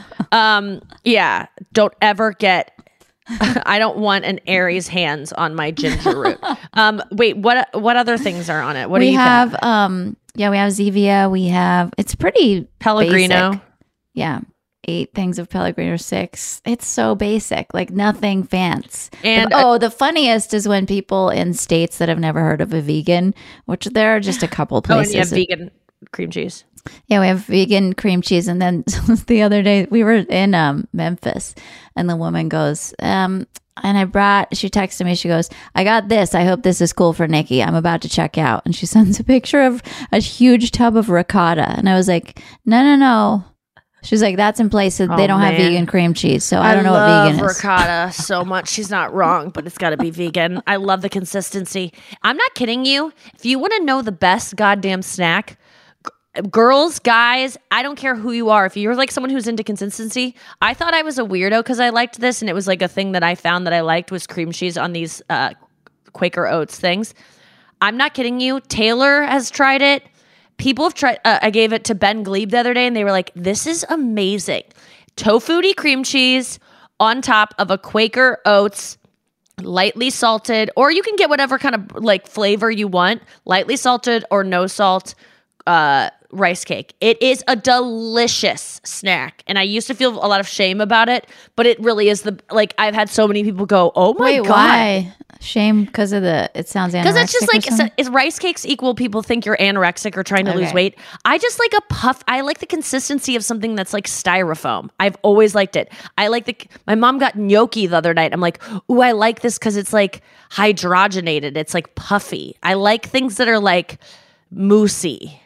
Yeah, don't ever get. I don't want an Aries hands on my ginger root. Wait, what other things are on it? What do you have? We have Zevia. We have. It's pretty Pellegrino. Basic. Yeah, 8 things of Pellegrino, 6. It's so basic, like nothing fancy. And the funniest is when people in states that have never heard of a vegan, which there are just a couple places. And you have vegan cream cheese. Yeah, we have vegan cream cheese. And then the other day we were in Memphis, and the woman goes, and she texted me, she goes, "I got this. I hope this is cool for Nikki. I'm about to check out." And she sends a picture of a huge tub of ricotta. And I was like, no. She's like, that's in place. So they don't have vegan cream cheese. So I don't know what vegan is. I love ricotta so much. She's not wrong, but it's got to be vegan. I love the consistency. I'm not kidding you. If you want to know the best goddamn snack, girls, guys, I don't care who you are. If you're like someone who's into consistency, I thought I was a weirdo because I liked this. And it was like a thing that I found that I liked was cream cheese on these Quaker Oats things. I'm not kidding you. Taylor has tried it. People have tried. I gave it to Ben Glebe the other day, and they were like, "This is amazing." Tofuty cream cheese on top of a Quaker Oats, lightly salted, or you can get whatever kind of like flavor you want, lightly salted or no salt rice cake. It is a delicious snack, and I used to feel a lot of shame about it, but it really is I've had so many people go, "Oh my god!" Why? Shame because of it sounds anorexic. Because it's just like is rice cakes equal people think you're anorexic or trying to lose weight. I just like a puff. I like the consistency of something that's like styrofoam. I've always liked it. My mom got gnocchi the other night. I'm like, ooh, I like this because it's like hydrogenated. It's like puffy. I like things that are like moosey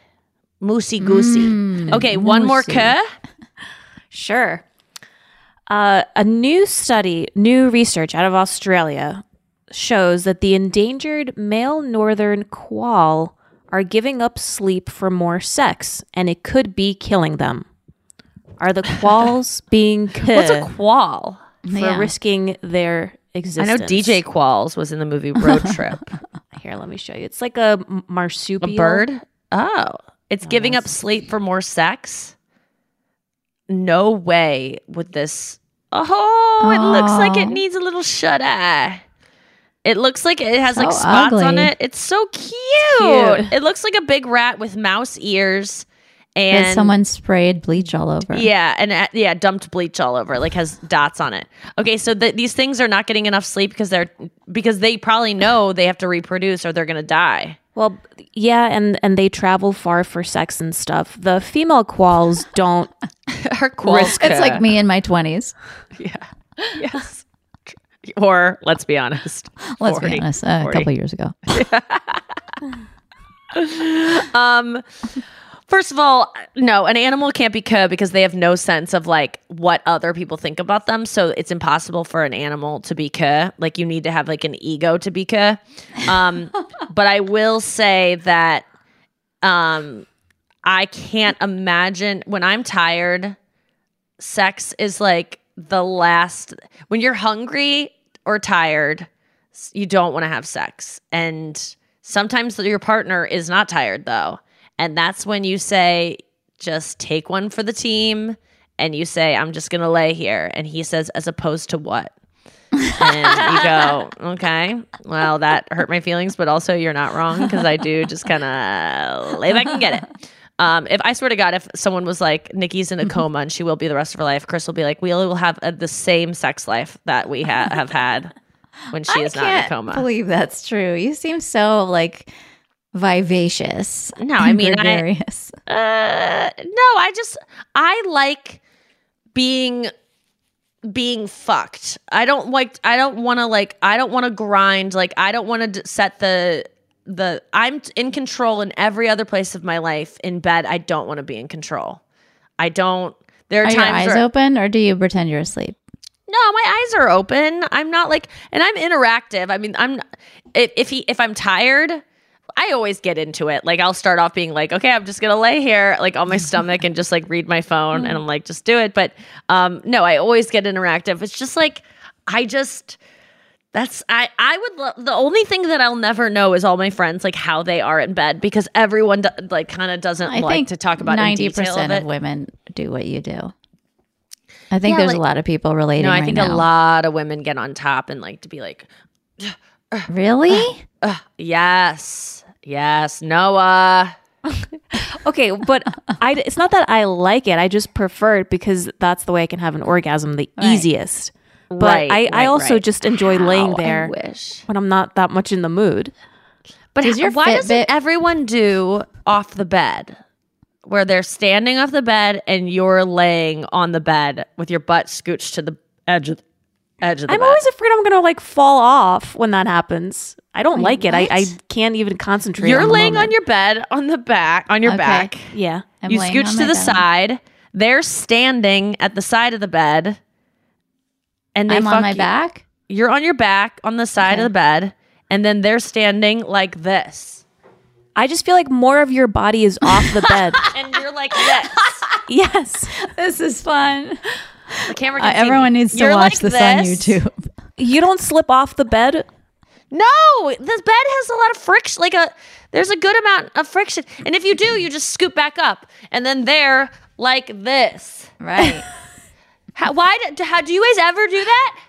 goosey. Okay, one more K. Sure. A new research out of Australia shows that the endangered male northern quail are giving up sleep for more sex, and it could be killing them. Are the qualls being What's a qual? For risking their existence? I know DJ Qualls was in the movie Road Trip. Here, let me show you. It's like a marsupial. A bird? Oh. It's giving up sleep for more sex? No way would this... Oh, it looks like it needs a little shut-eye. It looks like it has like spots on it. It's so cute. It looks like a big rat with mouse ears. And someone sprayed bleach all over. Yeah, and dumped bleach all over. Like has dots on it. Okay, so these things are not getting enough sleep because they probably know they have to reproduce or they're gonna die. Well, yeah, and they travel far for sex and stuff. The female qualls don't. Her qualls. It's like me in my 20s. Yeah. Yes. Or let's be honest. Let's be honest. A couple years ago. First of all, no, an animal can't be cuh because they have no sense of like what other people think about them. So it's impossible for an animal to be cuh. Like you need to have like an ego to be cuh. But I will say that I can't imagine when I'm tired, sex is like the last. When you're hungry or tired, you don't want to have sex. And sometimes your partner is not tired though. And that's when you say, just take one for the team. And you say, I'm just going to lay here. And he says, as opposed to what? And you go, okay, well, that hurt my feelings, but also you're not wrong because I do just kind of lay back and get it. If I swear to God, if someone was like, Nikki's in a coma and she will be the rest of her life, Chris will be like, we will have the same sex life that we have had when she is not in a coma. I can't believe that's true. You seem so like vivacious. No, I mean, gregarious. I like being fucked. I don't want to grind. Like, I don't want to set I'm in control in every other place of my life. In bed, I don't want to be in control. There are times your eyes open, or do you pretend you're asleep? No, my eyes are open. I'm not like, and I'm interactive. I mean, if I'm tired, I always get into it. Like, I'll start off being like, okay, I'm just going to lay here like on my stomach and just like read my phone. And I'm like, just do it. But no, I always get interactive. It's just like, I would love, the only thing that I'll never know is all my friends, like how they are in bed, because everyone like kind of doesn't like to talk about 90% of women do what you do. I think there's a lot of people relating. No, I think a lot of women get on top and like to be like, really? Yes, Noah. Okay, but it's not that I like it. I just prefer it because that's the way I can have an orgasm the easiest. But I also just enjoy laying there when I'm not that much in the mood. But why doesn't everyone do off the bed? Where they're standing off the bed and you're laying on the bed with your butt scooched to the edge of the bed. I'm always afraid I'm gonna like fall off when that happens. I don't like it. I can't even concentrate. You're laying on your bed on your back. Yeah. You scooch to the side. They're standing at the side of the bed. And I'm on my back? You're on your back on the side of the bed. And then they're standing like this. I just feel like more of your body is off the bed. And you're like this. Yes. This is fun. The camera can see everyone me. needs to You're watch like this on YouTube. You don't slip off the bed? No, this bed has a lot of friction. There's a good amount of friction. And if you do, you just scoop back up. And then they're like this. Right. How do you guys ever do that?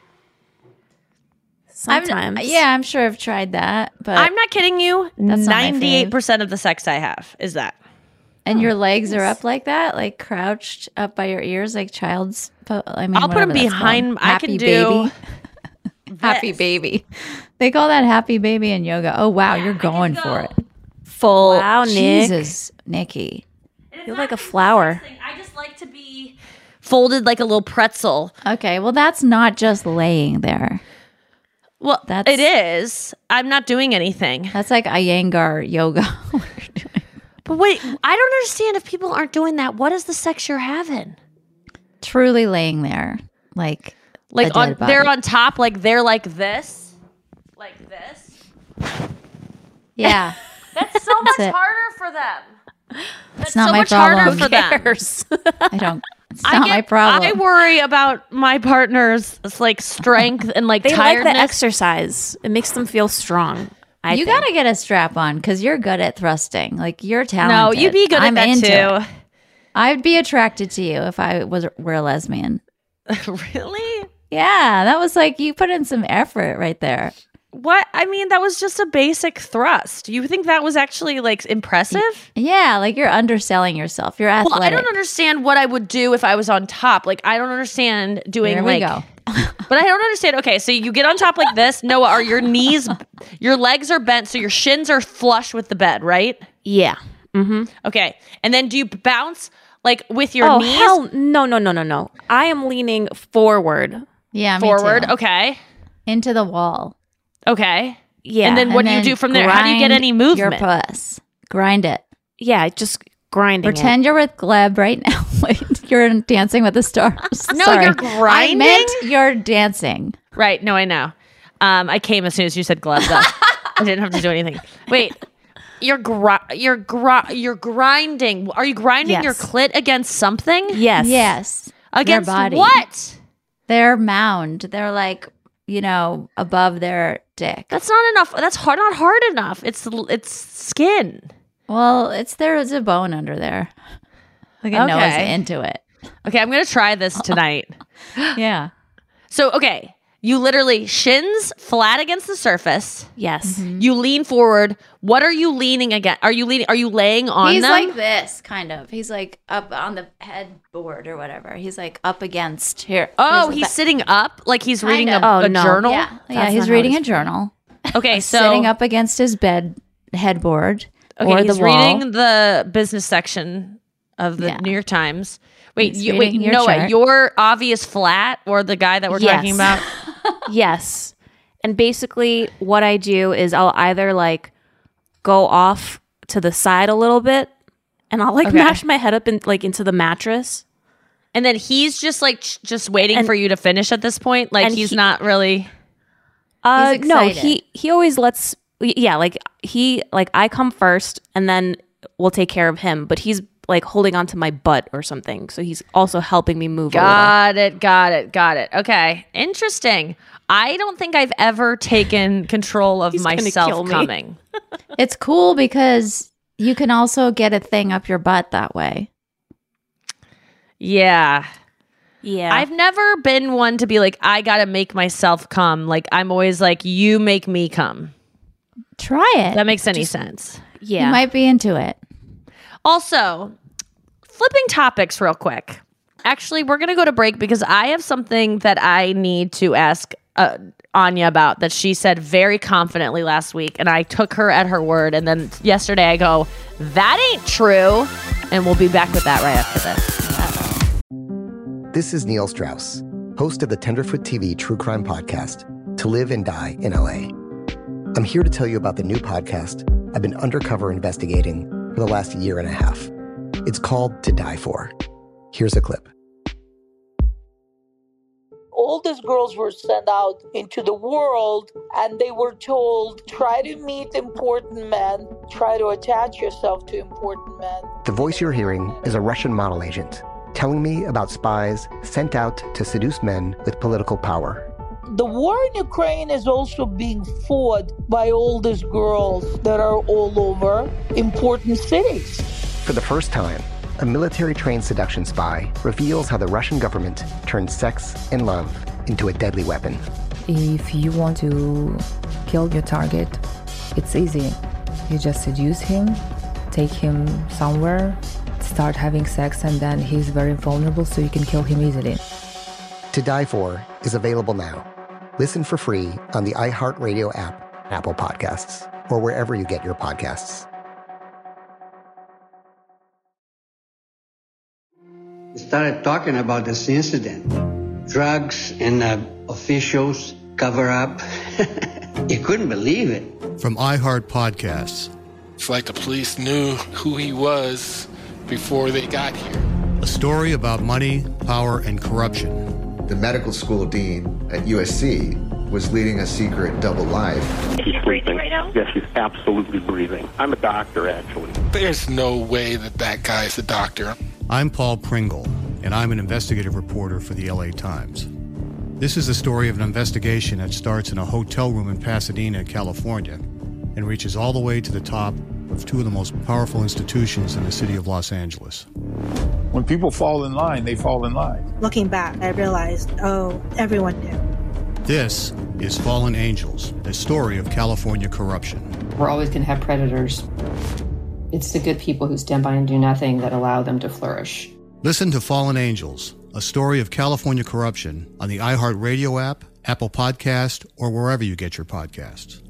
Sometimes. I'm sure I've tried that, but I'm not kidding you. That's not my 98% of the sex I have is that. And your legs are up like that, like crouched up by your ears, like child's. I'll put them behind. I can do baby. Happy baby. They call that happy baby in yoga. Oh wow, you're going for it. Full. Wow, Nick. Jesus, Nikki. You're like a flower. I just like to be folded like a little pretzel. Okay, well that's not just laying there. Well, it is. I'm not doing anything. That's like Iyengar yoga. But wait, I don't understand if people aren't doing that. What is the sex you're having? Truly laying there, like they're on top, like they're like this. Yeah, that's so much harder for them. That's not so my problem. Harder for them. I don't. It's not my problem. I worry about my partner's like strength and like they tiredness. like the exercise. It makes them feel strong. You gotta get a strap on because you're good at thrusting. Like you're talented. No, you'd be good at that too. I'd be attracted to you if I were a lesbian. Really? Yeah, that was like you put in some effort right there. What? I mean, that was just a basic thrust. You think that was actually like impressive? Yeah, like you're underselling yourself. You're athletic. Well, I don't understand what I would do if I was on top. Like I don't understand doing There we go. But I don't understand. Okay, so you get on top like this. Noah, are your knees, your legs are bent, so your shins are flush with the bed, right? Yeah. Mm-hmm. Okay, and then do you bounce like with your knees? Oh, hell no. I am leaning forward. Yeah, me forward. too. Okay. Into the wall. Okay. Yeah. And then what do you do from there? How do you get any movement? Your puss. Grind it. Yeah, just grinding. Pretend you're with Gleb right now. You're Dancing with the Stars. No, Sorry. you're grinding. I meant you're dancing. Right. No, I know. I came as soon as you said Gleb. Though. I didn't have to do anything. Wait. You're grinding. Are you grinding your clit against something? Yes. Yes. Against their body. What? Their mound. They're like, above their dick. That's not enough. That's not hard enough. It's skin. Well, there's a bone under there. Look at Noah's into it. Okay, I'm gonna try this tonight. Yeah. So, okay, You literally shins flat against the surface. Yes. You lean forward. What are you leaning against? Are you laying on He's them? like this, kind of. He's like up on the headboard or whatever. He's like up against here. Oh, he's sitting up like he's reading a no. journal? Yeah, he's reading a journal. Okay, so sitting up against his headboard okay, or the he's wall. reading the business section of the New York Times. Wait, He's reading your chart. Your obvious flat or the guy that we're talking about? Yes. And basically what I do is I'll either like go off to the side a little bit and I'll like mash my head up in, like into the mattress. And then he's just like just waiting for you to finish at this point. Like he's not really. No, he always lets. Yeah, like I come first and then we'll take care of him. But he's like holding onto my butt or something, so he's also helping me move. Got it. Okay, interesting. I don't think I've ever taken control of myself coming. It's cool because you can also get a thing up your butt that way. Yeah. I've never been one to be like, I gotta make myself come. Like, I'm always like, you make me come. Try it. If that makes any sense. Yeah. You might be into it. Also, flipping topics real quick. Actually, we're gonna go to break because I have something that I need to ask Anya about that she said very confidently last week, and I took her at her word. And then yesterday I go, that ain't true. And we'll be back with that right after this. This is Neil Strauss, host of the Tenderfoot TV True Crime Podcast, To Live and Die in LA. I'm here to tell you about the new podcast I've been undercover investigating for the last year and a half. It's called To Die For. Here's a clip. All these girls were sent out into the world and they were told, try to meet important men, try to attach yourself to important men. The voice you're hearing is a Russian model agent telling me about spies sent out to seduce men with political power. The war in Ukraine is also being fought by all these girls that are all over important cities. For the first time, a military-trained seduction spy reveals how the Russian government turned sex and love into a deadly weapon. If you want to kill your target, it's easy. You just seduce him, take him somewhere, start having sex, and then he's very vulnerable, so you can kill him easily. To Die For is available now. Listen for free on the iHeartRadio app, Apple Podcasts, or wherever you get your podcasts. Started talking about this incident. Drugs and officials cover up. You couldn't believe it. From iHeart Podcasts. It's like the police knew who he was before they got here. A story about money, power, and corruption. The medical school dean at USC was leading a secret double life. She's breathing right now? Yes, she's absolutely breathing. I'm a doctor, actually. There's no way that guy's a doctor. I'm Paul Pringle, and I'm an investigative reporter for the LA Times. This is the story of an investigation that starts in a hotel room in Pasadena, California, and reaches all the way to the top of two of the most powerful institutions in the city of Los Angeles. When people fall in line, they fall in line. Looking back, I realized, everyone knew. This is Fallen Angels, a story of California corruption. We're always going to have predators. It's the good people who stand by and do nothing that allow them to flourish. Listen to Fallen Angels, a story of California corruption on the iHeartRadio app, Apple Podcast, or wherever you get your podcasts.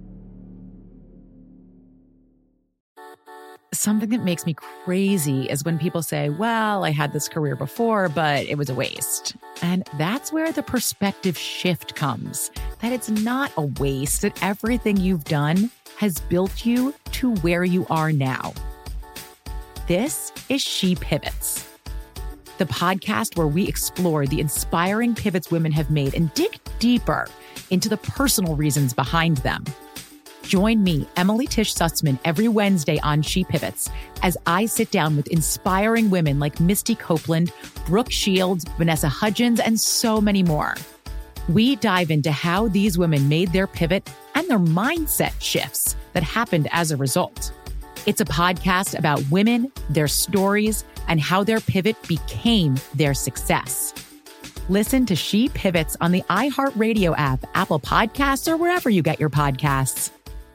Something that makes me crazy is when people say, well, I had this career before, but it was a waste. And that's where the perspective shift comes, that it's not a waste, that everything you've done has built you to where you are now. This is She Pivots, the podcast where we explore the inspiring pivots women have made and dig deeper into the personal reasons behind them. Join me, Emily Tish Sussman, every Wednesday on She Pivots as I sit down with inspiring women like Misty Copeland, Brooke Shields, Vanessa Hudgens, and so many more. We dive into how these women made their pivot and their mindset shifts that happened as a result. It's a podcast about women, their stories, and how their pivot became their success. Listen to She Pivots on the iHeartRadio app, Apple Podcasts, or wherever you get your podcasts.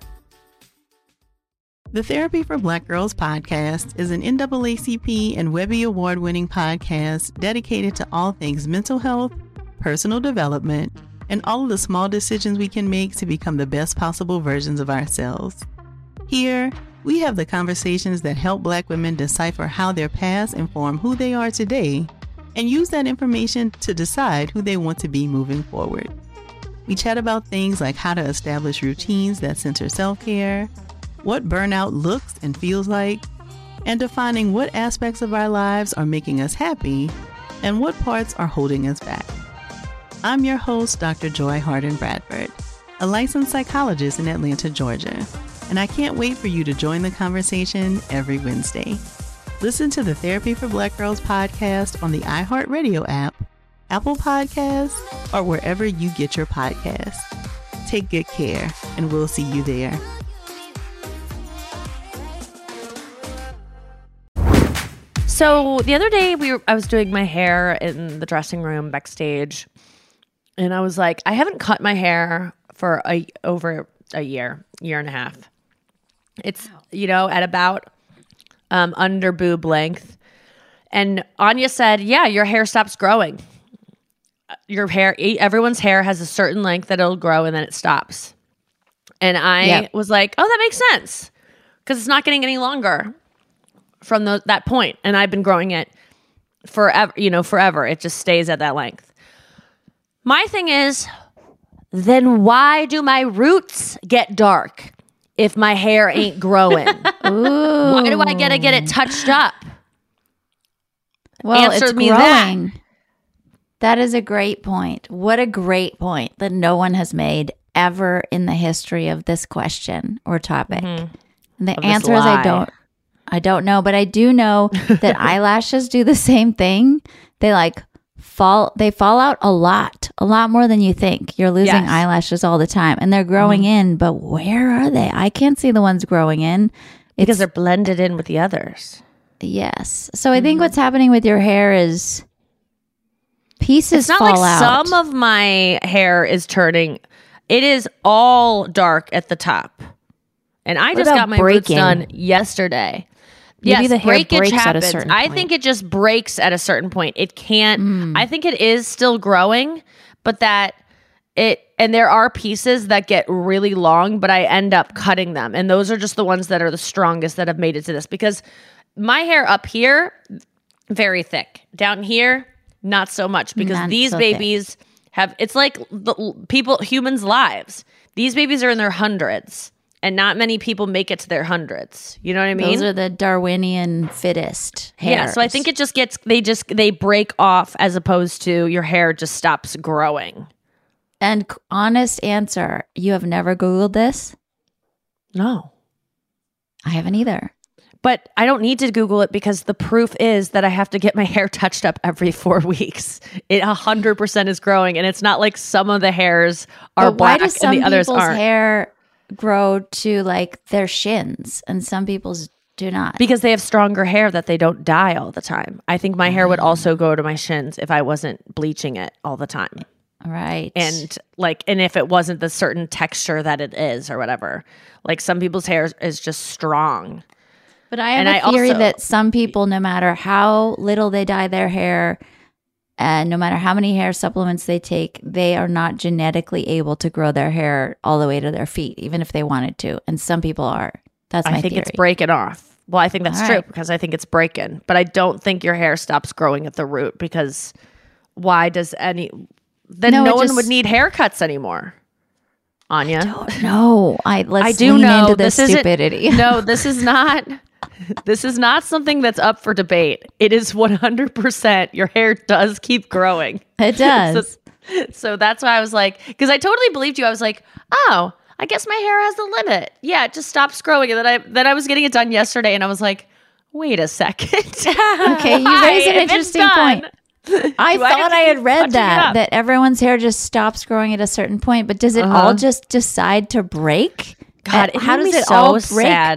The Therapy for Black Girls podcast is an NAACP and Webby Award-winning podcast dedicated to all things mental health, personal development, and all of the small decisions we can make to become the best possible versions of ourselves. Here, we have the conversations that help Black women decipher how their past inform who they are today and use that information to decide who they want to be moving forward. We chat about things like how to establish routines that center self-care, what burnout looks and feels like, and defining what aspects of our lives are making us happy and what parts are holding us back. I'm your host, Dr. Joy Harden Bradford, a licensed psychologist in Atlanta, Georgia, and I can't wait for you to join the conversation every Wednesday. Listen to the Therapy for Black Girls podcast on the iHeartRadio app, Apple Podcasts, or wherever you get your podcasts. Take good care, and we'll see you there. So the other day I was doing my hair in the dressing room backstage, and I was like, I haven't cut my hair for over a year and a half. It's, at about under boob length. And Anya said, yeah, your hair stops growing. Your hair, everyone's hair has a certain length that it'll grow and then it stops. And I was like, oh, that makes sense, because it's not getting any longer from that point. And I've been growing it forever. It just stays at that length. My thing is, then why do my roots get dark if my hair ain't growing? Why do I gotta get it touched up? Well, Answer it's me growing. That is a great point. What a great point that no one has made ever in the history of this question or topic. And the answer is I don't know, but I do know that eyelashes do the same thing. They fall out a lot more than you think. You're losing eyelashes all the time, and they're growing in, but where are they? I can't see the ones growing in. Because they're blended in with the others. Yes. So I think what's happening with your hair is pieces fall out. It's not like some of my hair is turning. It is all dark at the top. And I just got my roots done yesterday. Maybe the hair breakage breaks happens. at a certain I point. think it just breaks at a certain point. It can't. I think it is still growing, but and there are pieces that get really long, but I end up cutting them. And those are just the ones that are the strongest that have made it to this, because my hair up here, very thick. Down here, not so much, because these babies it's like humans' lives. These babies are in their hundreds. And not many people make it to their hundreds. You know what I mean? Those are the Darwinian fittest hairs. Yeah, so I think it just gets, they break off, as opposed to your hair just stops growing. And honest answer, you have never Googled this? No. I haven't either. But I don't need to Google it, because the proof is that I have to get my hair touched up every 4 weeks. It 100% is growing, and it's not like some of the hairs are black and the others aren't. People's hair grow to their shins and some people's do not? Because they have stronger hair that they don't dye all the time. I think my hair would also go to my shins if I wasn't bleaching it all the time. Right. And if it wasn't the certain texture that it is or whatever. Like some people's hair is just strong. But I have a theory that some people, no matter how little they dye their hair, and no matter how many hair supplements they take, they are not genetically able to grow their hair all the way to their feet, even if they wanted to. And some people are. That's my theory. I think it's breaking off. Well, I think that's true, because I think it's breaking. But I don't think your hair stops growing at the root, because why does no one would need haircuts anymore. Anya? I don't know. Let's do lean know into this stupidity. No, this is not. This is not something that's up for debate. It is 100%. Your hair does keep growing. It does. So that's why I was like, because I totally believed you. I was like, oh, I guess my hair has a limit. Yeah, it just stops growing. And then I was getting it done yesterday, and I was like, wait a second. Okay, you raise an interesting point. I thought I had read that everyone's hair just stops growing at a certain point, but does it all just decide to break? God, how does it so all break? Sad.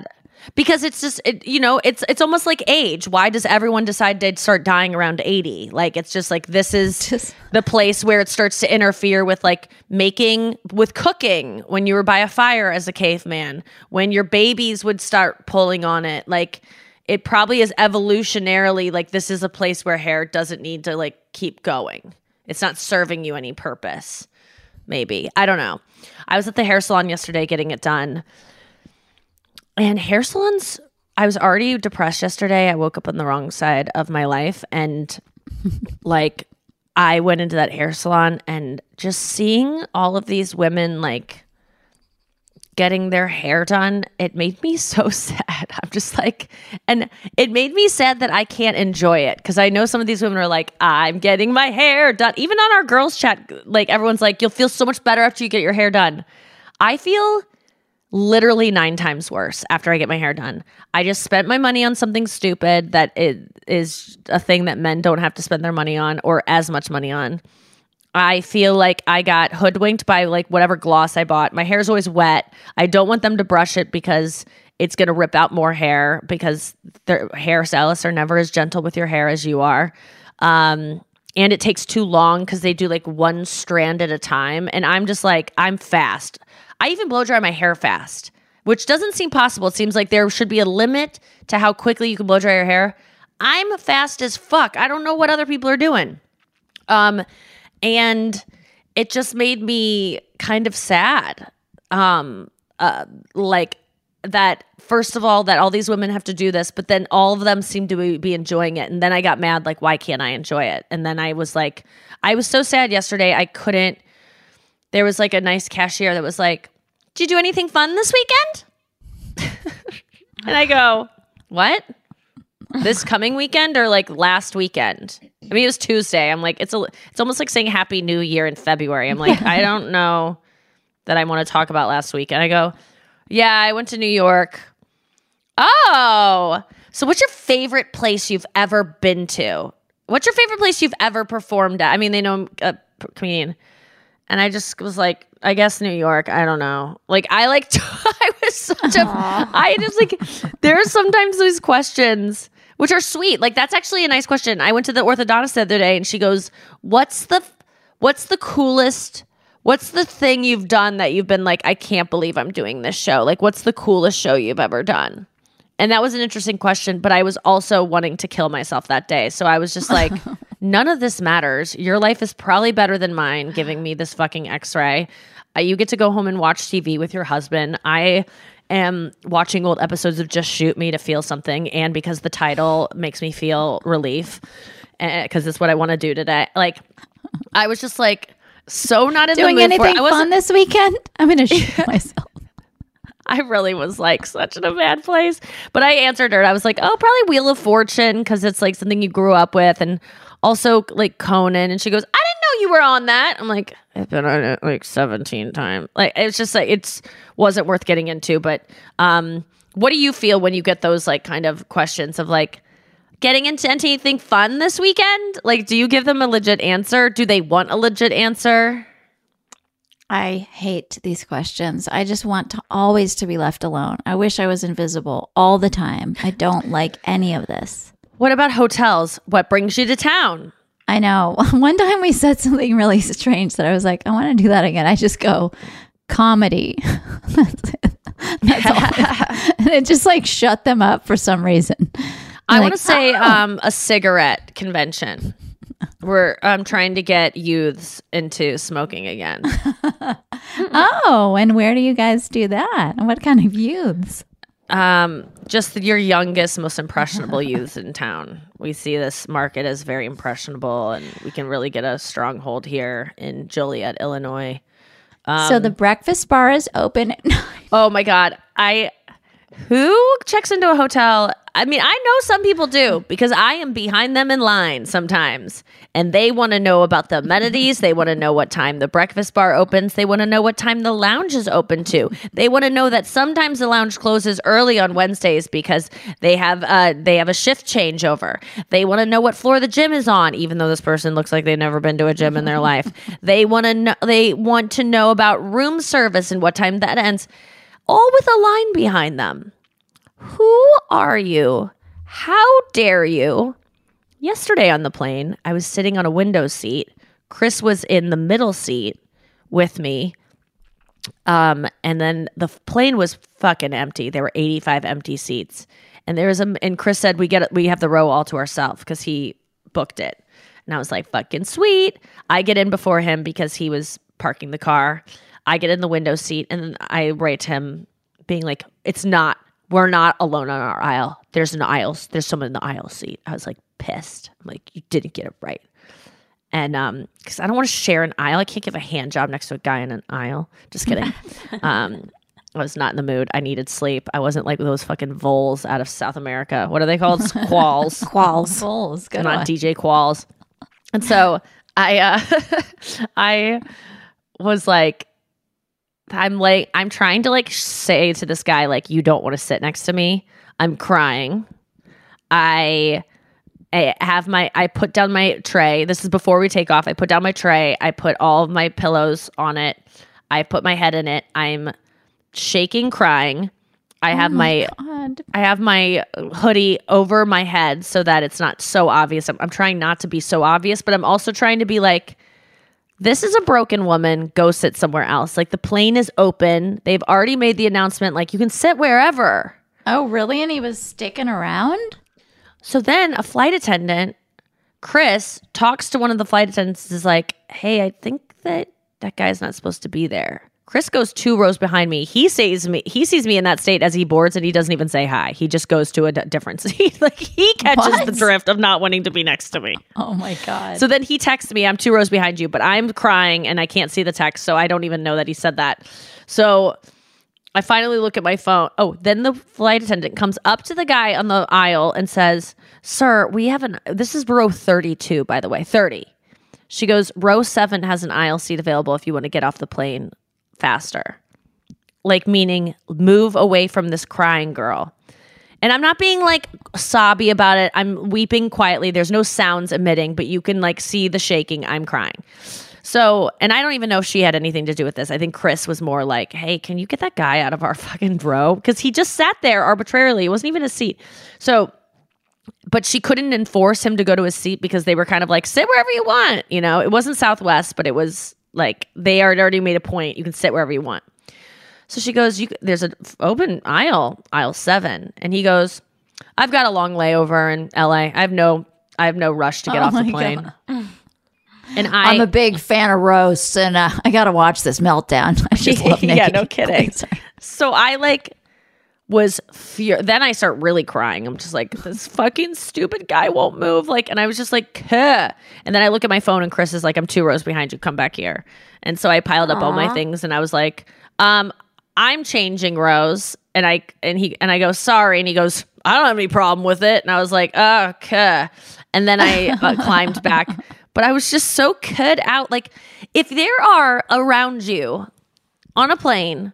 Because it's just, it's almost like age. Why does everyone decide to start dying around 80? Like, it's just like, this is the place where it starts to interfere with like cooking when you were by a fire as a caveman, when your babies would start pulling on it. Like, it probably is evolutionarily like, this is a place where hair doesn't need to like keep going. It's not serving you any purpose. Maybe. I don't know. I was at the hair salon yesterday getting it done. And hair salons, I was already depressed yesterday. I woke up on the wrong side of my life. And like, I went into that hair salon and just seeing all of these women like getting their hair done, it made me so sad. I'm just like, and it made me sad that I can't enjoy it. Because I know some of these women are like, I'm getting my hair done. Even on our girls chat, like everyone's like, you'll feel so much better after you get your hair done. I feel literally 9 times worse after I get my hair done. I just spent my money on something stupid that it is a thing that men don't have to spend their money on or as much money on. I feel like I got hoodwinked by like whatever gloss I bought. My hair's always wet. I don't want them to brush it because it's going to rip out more hair because their hairstylists are never as gentle with your hair as you are. And it takes too long because they do like one strand at a time. And I'm just like, I'm fast. I even blow dry my hair fast, which doesn't seem possible. It seems like there should be a limit to how quickly you can blow dry your hair. I'm fast as fuck. I don't know what other people are doing. And it just made me kind of sad. Like that, first of all, that all these women have to do this, but then all of them seem to be enjoying it. And then I got mad, like, why can't I enjoy it? And then I was like, I was so sad yesterday. I couldn't. There was like a nice cashier that was like, did you do anything fun this weekend? And I go, what? This coming weekend or like last weekend? I mean, it was Tuesday. I'm like, it's almost like saying Happy New Year in February. I'm like, I don't know that I want to talk about last week. And I go, yeah, I went to New York. Oh, so what's your favorite place you've ever been to? What's your favorite place you've ever performed at? I mean, they know I'm a comedian. And I just was like, I guess New York. I don't know. Like, I was such I just like, there are sometimes these questions which are sweet. Like, that's actually a nice question. I went to the orthodontist the other day and she goes, what's the coolest, what's the thing you've done that you've been like, I can't believe I'm doing this show? Like, what's the coolest show you've ever done? And that was an interesting question, but I was also wanting to kill myself that day. So I was just like, none of this matters. Your life is probably better than mine, giving me this fucking x-ray. You get to go home and watch TV with your husband. I am watching old episodes of Just Shoot Me to feel something, and because the title makes me feel relief, because it's what I want to do today. Like, I was just like, so not in doing the mood anything fun this weekend? I'm going to shoot myself. I really was like such in a bad place. But I answered her and I was like, oh, probably Wheel of Fortune because it's like something you grew up with, and also like Conan. And she goes, I didn't know you were on that. I'm like, I've been on it like 17 times. Like, it's just like, it wasn't worth getting into. But what do you feel when you get those like kind of questions of like getting into anything fun this weekend? Like, do you give them a legit answer? Do they want a legit answer? I hate these questions. I just want to always to be left alone. I wish I was invisible all the time. I don't like any of this. What about hotels? What brings you to town? I know. One time we said something really strange that I was like, I want to do that again. I just go, comedy. That's it. That's all. And it just like shut them up for some reason. I want to say a cigarette convention. Where I'm trying to get youths into smoking again. Oh, and where do you guys do that? And what kind of youths? Just your youngest, most impressionable youths in town. We see this market as very impressionable, and we can really get a stronghold here in Joliet, Illinois. So the breakfast bar is open at 9. Oh my God. Who checks into a hotel? I mean, I know some people do because I am behind them in line sometimes, and they want to know about the amenities. They want to know what time the breakfast bar opens. They want to know what time the lounge is open to. They want to know that sometimes the lounge closes early on Wednesdays because they have a shift changeover. They want to know what floor the gym is on, even though this person looks like they've never been to a gym in their life. They want to know about room service and what time that ends, all with a line behind them. Who are you? How dare you? Yesterday on the plane, I was sitting on a window seat. Chris was in the middle seat with me. And then the plane was fucking empty. There were 85 empty seats. And and Chris said we have the row all to ourselves because he booked it. And I was like, fucking sweet. I get in before him because he was parking the car. I get in the window seat and then I write to him being like, we're not alone on our aisle. There's someone in the aisle seat. I was like pissed. I'm like, you didn't get it right. And because I don't want to share an aisle. I can't give a hand job next to a guy in an aisle. Just kidding. I was not in the mood. I needed sleep. I wasn't like those fucking voles out of South America. What are they called? Qualls. Qualls. Voles. Good I'm not one. DJ Qualls. And so I was like, I'm trying to like say to this guy, like, you don't want to sit next to me. I'm crying. I put down my tray. This is before we take off. I put down my tray. I put all of my pillows on it. I put my head in it. I'm shaking, crying. I have my hoodie over my head so that it's not so obvious. I'm trying not to be so obvious, but I'm also trying to be like, this is a broken woman. Go sit somewhere else. Like the plane is open. They've already made the announcement. Like you can sit wherever. Oh, really? And he was sticking around? So then a flight attendant, Chris, talks to one of the flight attendants, is like, hey, I think that guy's not supposed to be there. Chris goes 2 rows behind me. He sees me in that state as he boards, and he doesn't even say hi. He just goes to a different seat. Like he catches the drift of not wanting to be next to me. Oh my God. So then he texts me, I'm 2 rows behind you, but I'm crying and I can't see the text, so I don't even know that he said that. So I finally look at my phone. Oh, then the flight attendant comes up to the guy on the aisle and says, sir, this is row 32, by the way, 30. She goes, row 7 has an aisle seat available if you want to get off the plane faster. Like meaning move away from this crying girl. And I'm not being like sobby about it. I'm weeping quietly. There's no sounds emitting, but you can like see the shaking. I'm crying. So, and I don't even know if she had anything to do with this. I think Chris was more like, hey, can you get that guy out of our fucking row? Because he just sat there arbitrarily. It wasn't even a seat. So, but she couldn't enforce him to go to his seat because they were kind of like, sit wherever you want. You know, it wasn't Southwest, but it was like, they had already made a point. You can sit wherever you want. So she goes, there's an open aisle 7. And he goes, I've got a long layover in LA. I have no rush to get off the plane. God. And I'm a big fan of roasts, and I got to watch this meltdown. I just love Nikki. Yeah, no kidding. So I like was then I start really crying. I'm just like, this fucking stupid guy won't move. Like, and I was just like, Kuh. And then I look at my phone and Chris is like, I'm 2 rows behind you. Come back here. And so I piled up all my things and I was like, I'm changing rows. And I go, sorry. And he goes, I don't have any problem with it. And I was like, oh, Kuh. And then I climbed back. But I was just so cut out. Like, if there are around you on a plane,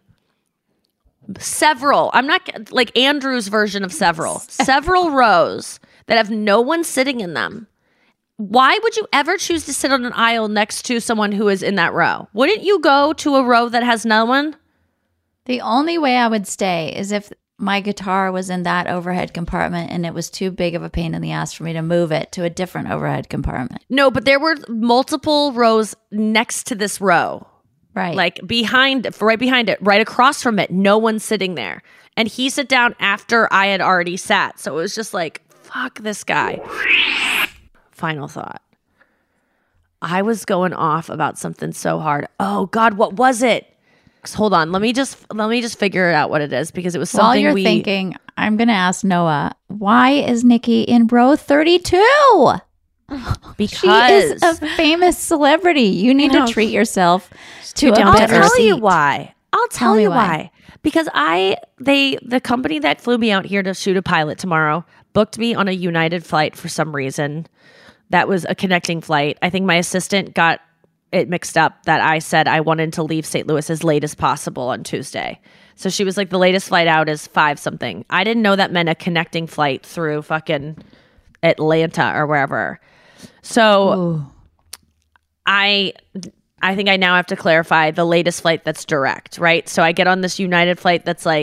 I'm not like Andrew's version of several rows that have no one sitting in them. Why would you ever choose to sit on an aisle next to someone who is in that row? Wouldn't you go to a row that has no one? The only way I would stay is if my guitar was in that overhead compartment and it was too big of a pain in the ass for me to move it to a different overhead compartment. No, but there were multiple rows next to this row. Right. Like right behind it, right across from it. No one's sitting there. And he sat down after I had already sat. So it was just like, fuck this guy. Final thought. I was going off about something so hard. Oh God, what was it? Hold on. Let me just figure it out what it is, because it was something. While you're thinking, I'm going to ask Noah, why is Nikki in row 32? Because she is a famous celebrity. You need to treat yourself to a I'll better tell you seat. why. I'll tell you why. Because the company that flew me out here to shoot a pilot tomorrow booked me on a United flight for some reason. That was a connecting flight. I think my assistant got it mixed up that I said I wanted to leave St. Louis as late as possible on Tuesday. So she was like, the latest flight out is 5 something. I didn't know that meant a connecting flight through fucking Atlanta or wherever. So I think I now have to clarify the latest flight that's direct, right? So I get on this United flight that's like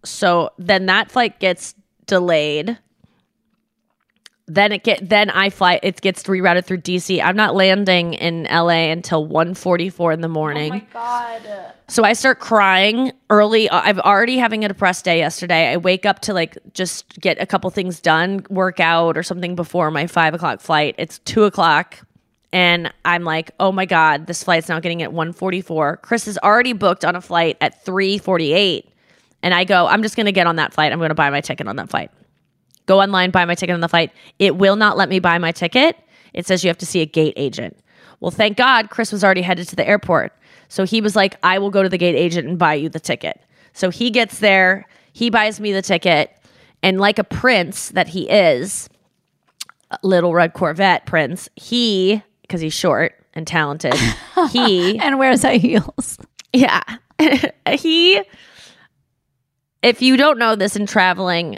So then that flight gets delayed. Then it gets rerouted through DC. I'm not landing in LA until 1:44 in the morning. Oh my God. So I start crying early. I'm already having a depressed day yesterday. I wake up to like just get a couple things done, work out or something before my 5:00 flight. It's 2:00. And I'm like, oh my God, this flight's now getting at 1:44. Chris is already booked on a flight at 3:48. And I go, I'm just going to get on that flight. I'm going to buy my ticket on that flight. Go online, buy my ticket on the flight. It will not let me buy my ticket. It says you have to see a gate agent. Well, thank God Chris was already headed to the airport. So he was like, I will go to the gate agent and buy you the ticket. So he gets there. He buys me the ticket. And like a prince that he is, little red Corvette prince, because he's short and talented, and wears high heels. Yeah. If you don't know this in traveling,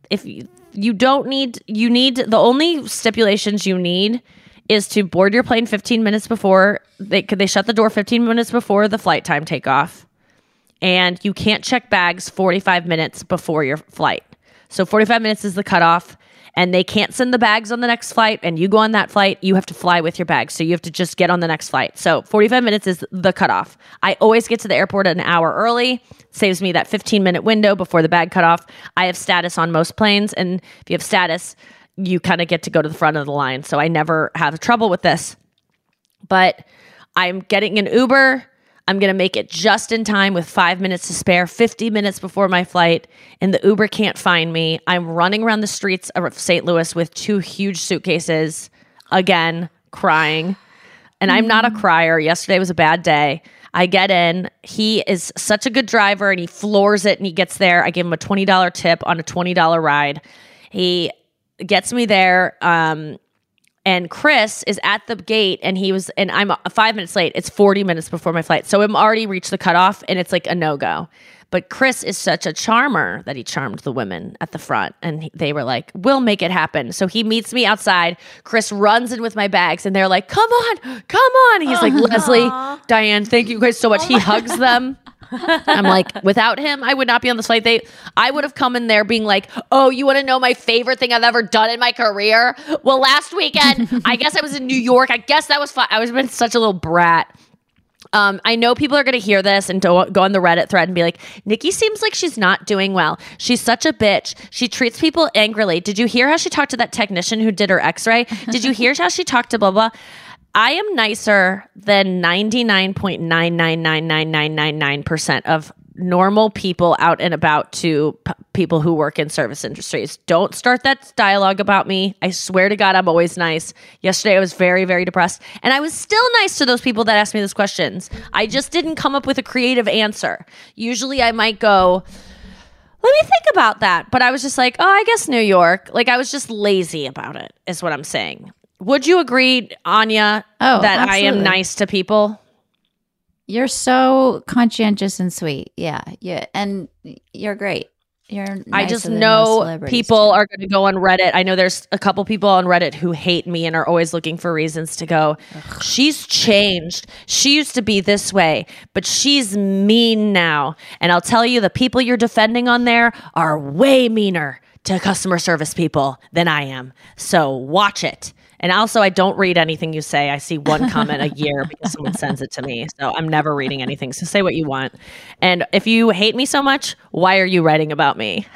the only stipulations you need is to board your plane 15 minutes before they shut the door 15 minutes before the flight time takeoff. And you can't check bags 45 minutes before your flight. So 45 minutes is the cutoff, and they can't send the bags on the next flight, and you go on that flight, you have to fly with your bags. So you have to just get on the next flight. So 45 minutes is the cutoff. I always get to the airport an hour early. Saves me that 15-minute window before the bag cutoff. I have status on most planes, and if you have status, you kind of get to go to the front of the line. So I never have trouble with this. But I'm getting an Uber. I'm going to make it just in time with 5 minutes to spare, 50 minutes before my flight, and the Uber can't find me. I'm running around the streets of St. Louis with 2 huge suitcases, again, crying. And I'm not a crier. Yesterday was a bad day. I get in. He is such a good driver, and he floors it, and he gets there. I give him a $20 tip on a $20 ride. He gets me there. And Chris is at the gate, and I'm 5 minutes late. It's 40 minutes before my flight. So I'm already reached the cutoff, and it's like a no-go. But Chris is such a charmer that he charmed the women at the front, and they were like, we'll make it happen. So he meets me outside. Chris runs in with my bags, and they're like, come on. He's like, Leslie, Diane, thank you guys so much. He hugs them. I'm like, without him, I would not be on this flight. I would have come in there being like, oh, you want to know my favorite thing I've ever done in my career? Well, last weekend, I guess I was in New York. I guess that was fun. I was been such a little brat. I know people are going to hear this and go on the Reddit thread and be like, Nikki seems like she's not doing well. She's such a bitch. She treats people angrily. Did you hear how she talked to that technician who did her x-ray? Did you hear how she talked to blah, blah? I am nicer than 99.9999999% of normal people out and about to people who work in service industries. Don't start that dialogue about me. I swear to God, I'm always nice. Yesterday, I was very, very depressed. And I was still nice to those people that asked me those questions. I just didn't come up with a creative answer. Usually I might go, let me think about that. But I was just like, oh, I guess New York. Like, I was just lazy about it, is what I'm saying. Would you agree, Anya, that absolutely. I am nice to people? You're so conscientious and sweet. Yeah. And you're great. You're I just know people are going to go on Reddit. I know there's a couple people on Reddit who hate me and are always looking for reasons to go, she's changed. She used to be this way, but she's mean now. And I'll tell you, the people you're defending on there are way meaner to customer service people than I am. So watch it. And also, I don't read anything you say. I see one comment a year because someone sends it to me. So I'm never reading anything. So say what you want. And if you hate me so much, why are you writing about me?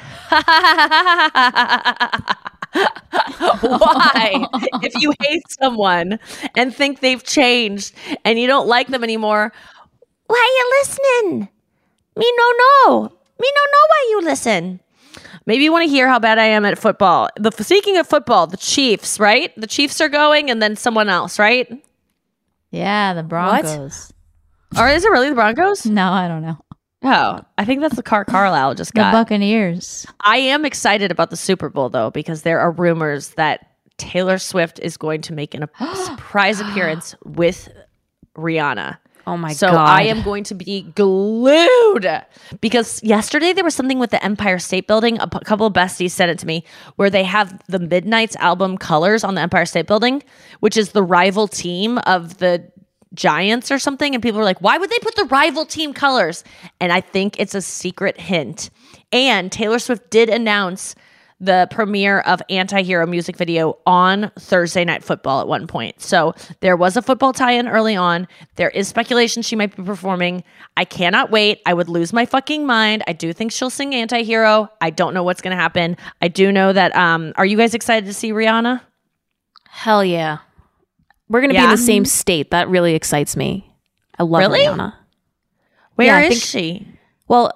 Why? If you hate someone and think they've changed and you don't like them anymore, why are you listening? Me no know why you listen. Maybe you want to hear how bad I am at football. Speaking of football, the Chiefs, right? The Chiefs are going and then someone else, right? Yeah, the Broncos. Or is it really the Broncos? No, I don't know. Oh, I think that's the car Carlisle just got. The Buccaneers. I am excited about the Super Bowl, though, because there are rumors that Taylor Swift is going to make a surprise appearance with Rihanna. Oh my God. So I am going to be glued because yesterday there was something with the Empire State Building. A couple of besties sent it to me where they have the Midnight's album colors on the Empire State Building, which is the rival team of the Giants or something. And people are like, why would they put the rival team colors? And I think it's a secret hint And Taylor Swift did announce the premiere of Anti-Hero music video on Thursday Night Football at one point. So there was a football tie-in early on. There is speculation she might be performing. I cannot wait. I would lose my fucking mind. I do think she'll sing Anti-Hero. I don't know what's going to happen. I do know that, are you guys excited to see Rihanna? Hell yeah. We're going to be in the same state. That really excites me. I love Rihanna. Where is she? Well,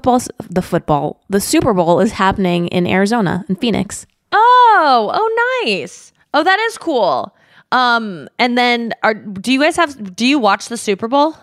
the Super Bowl is happening in Arizona, in Phoenix. Oh, nice. Oh, that is cool. And then do you watch the Super Bowl?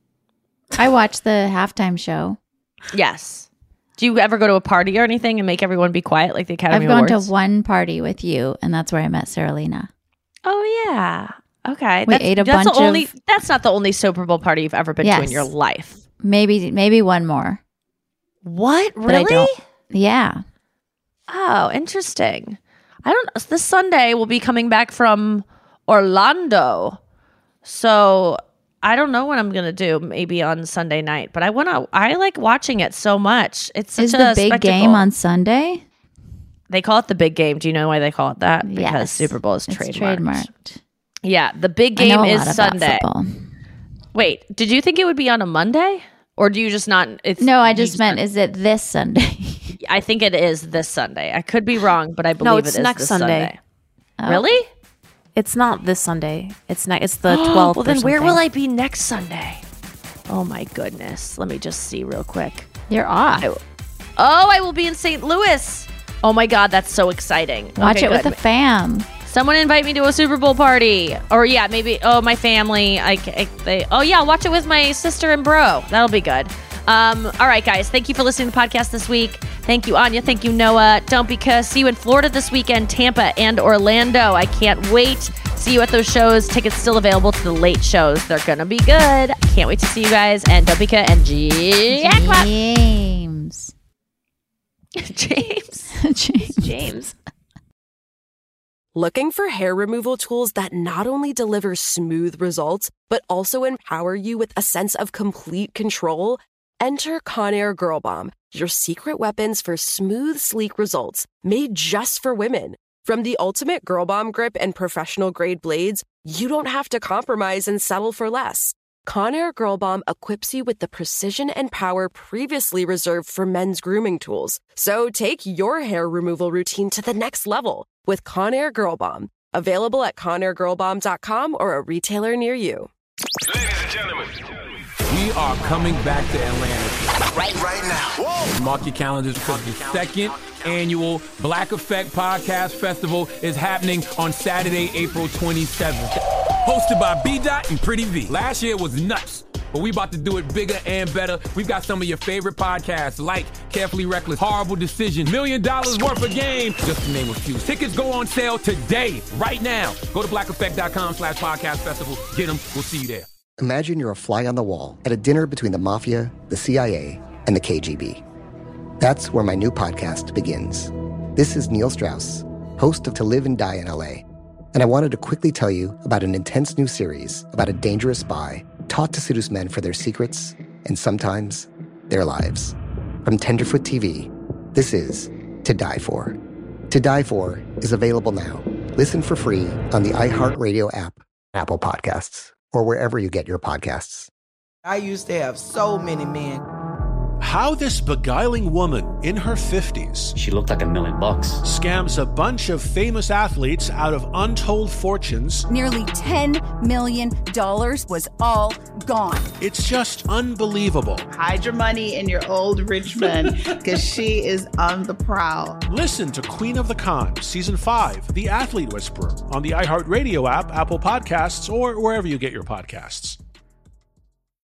I watch the halftime show. Yes. Do you ever go to a party or anything and make everyone be quiet like the Academy I've Awards? gone to one party with you, and that's where I met Sarah Lena. Oh, yeah. Okay. We ate a bunch of... That's not the only Super Bowl party you've ever been to in your life. Maybe one more. What? But I really? don't. Yeah. Oh, interesting. I don't know. This Sunday we'll be coming back from Orlando. So I don't know what I'm going to do maybe on Sunday night, but I like watching it so much. It's such Is a the big spectacle. game on Sunday? They call it the big game. Do you know why they call it that? Because Yes. Super Bowl is It's trademarked. Yeah, the big game is Sunday. Wait, did you think it would be on a Monday? Or do you just not? No, I just meant, is it this Sunday? I think it is this Sunday. I could be wrong, but I believe it's it is next this Sunday. Oh. Really? It's not this Sunday. It's the 12th. Well, then where will I be next Sunday? Oh my goodness. Let me just see real quick. You're off. I will be in St. Louis. Oh my God, that's so exciting. Watch it with the fam. Someone invite me to a Super Bowl party. Or yeah, maybe, my family. I'll watch it with my sister and bro. That'll be good. All right, guys. Thank you for listening to the podcast this week. Thank you, Anya. Thank you, Noah. Don't be cuss. See you in Florida this weekend, Tampa and Orlando. I can't wait. See you at those shows. Tickets still available to the late shows. They're going to be good. Can't wait to see you guys. And don't be cuss. And James. James. Looking for hair removal tools that not only deliver smooth results, but also empower you with a sense of complete control? Enter Conair Girl Bomb, your secret weapons for smooth, sleek results, made just for women. From the ultimate Girl Bomb grip and professional grade blades, you don't have to compromise and settle for less. Conair Girl Bomb equips you with the precision and power previously reserved for men's grooming tools. So take your hair removal routine to the next level with Conair Girl Bomb. Available at ConairGirlBomb.com or a retailer near you. Ladies and gentlemen, we are coming back to Atlanta. right now. Whoa. Mark your calendars because the second annual Black Effect Podcast Festival is happening on Saturday, April 27th. Hosted by B-Dot and Pretty V. Last year was nuts, but we about to do it bigger and better. We've got some of your favorite podcasts like Carefully Reckless, Horrible Decision, $1 Million Worth of Game, just to name a few. Tickets go on sale today, right now. Go to blackeffect.com/podcast festival. Get them. We'll see you there. Imagine you're a fly on the wall at a dinner between the mafia, the CIA, and the KGB. That's where my new podcast begins. This is Neil Strauss, host of To Live and Die in LA. And I wanted to quickly tell you about an intense new series about a dangerous spy taught to seduce men for their secrets and sometimes their lives. From Tenderfoot TV, this is To Die For. To Die For is available now. Listen for free on the iHeartRadio app, Apple Podcasts, or wherever you get your podcasts. I used to have so many men. How this beguiling woman in her 50s, she looked like $1 million, scams a bunch of famous athletes out of untold fortunes. Nearly $10 million was all gone. It's just unbelievable. Hide your money in your old rich man, because she is on the prowl. Listen to Queen of the Con, Season 5, The Athlete Whisperer, on the iHeartRadio app, Apple Podcasts, or wherever you get your podcasts.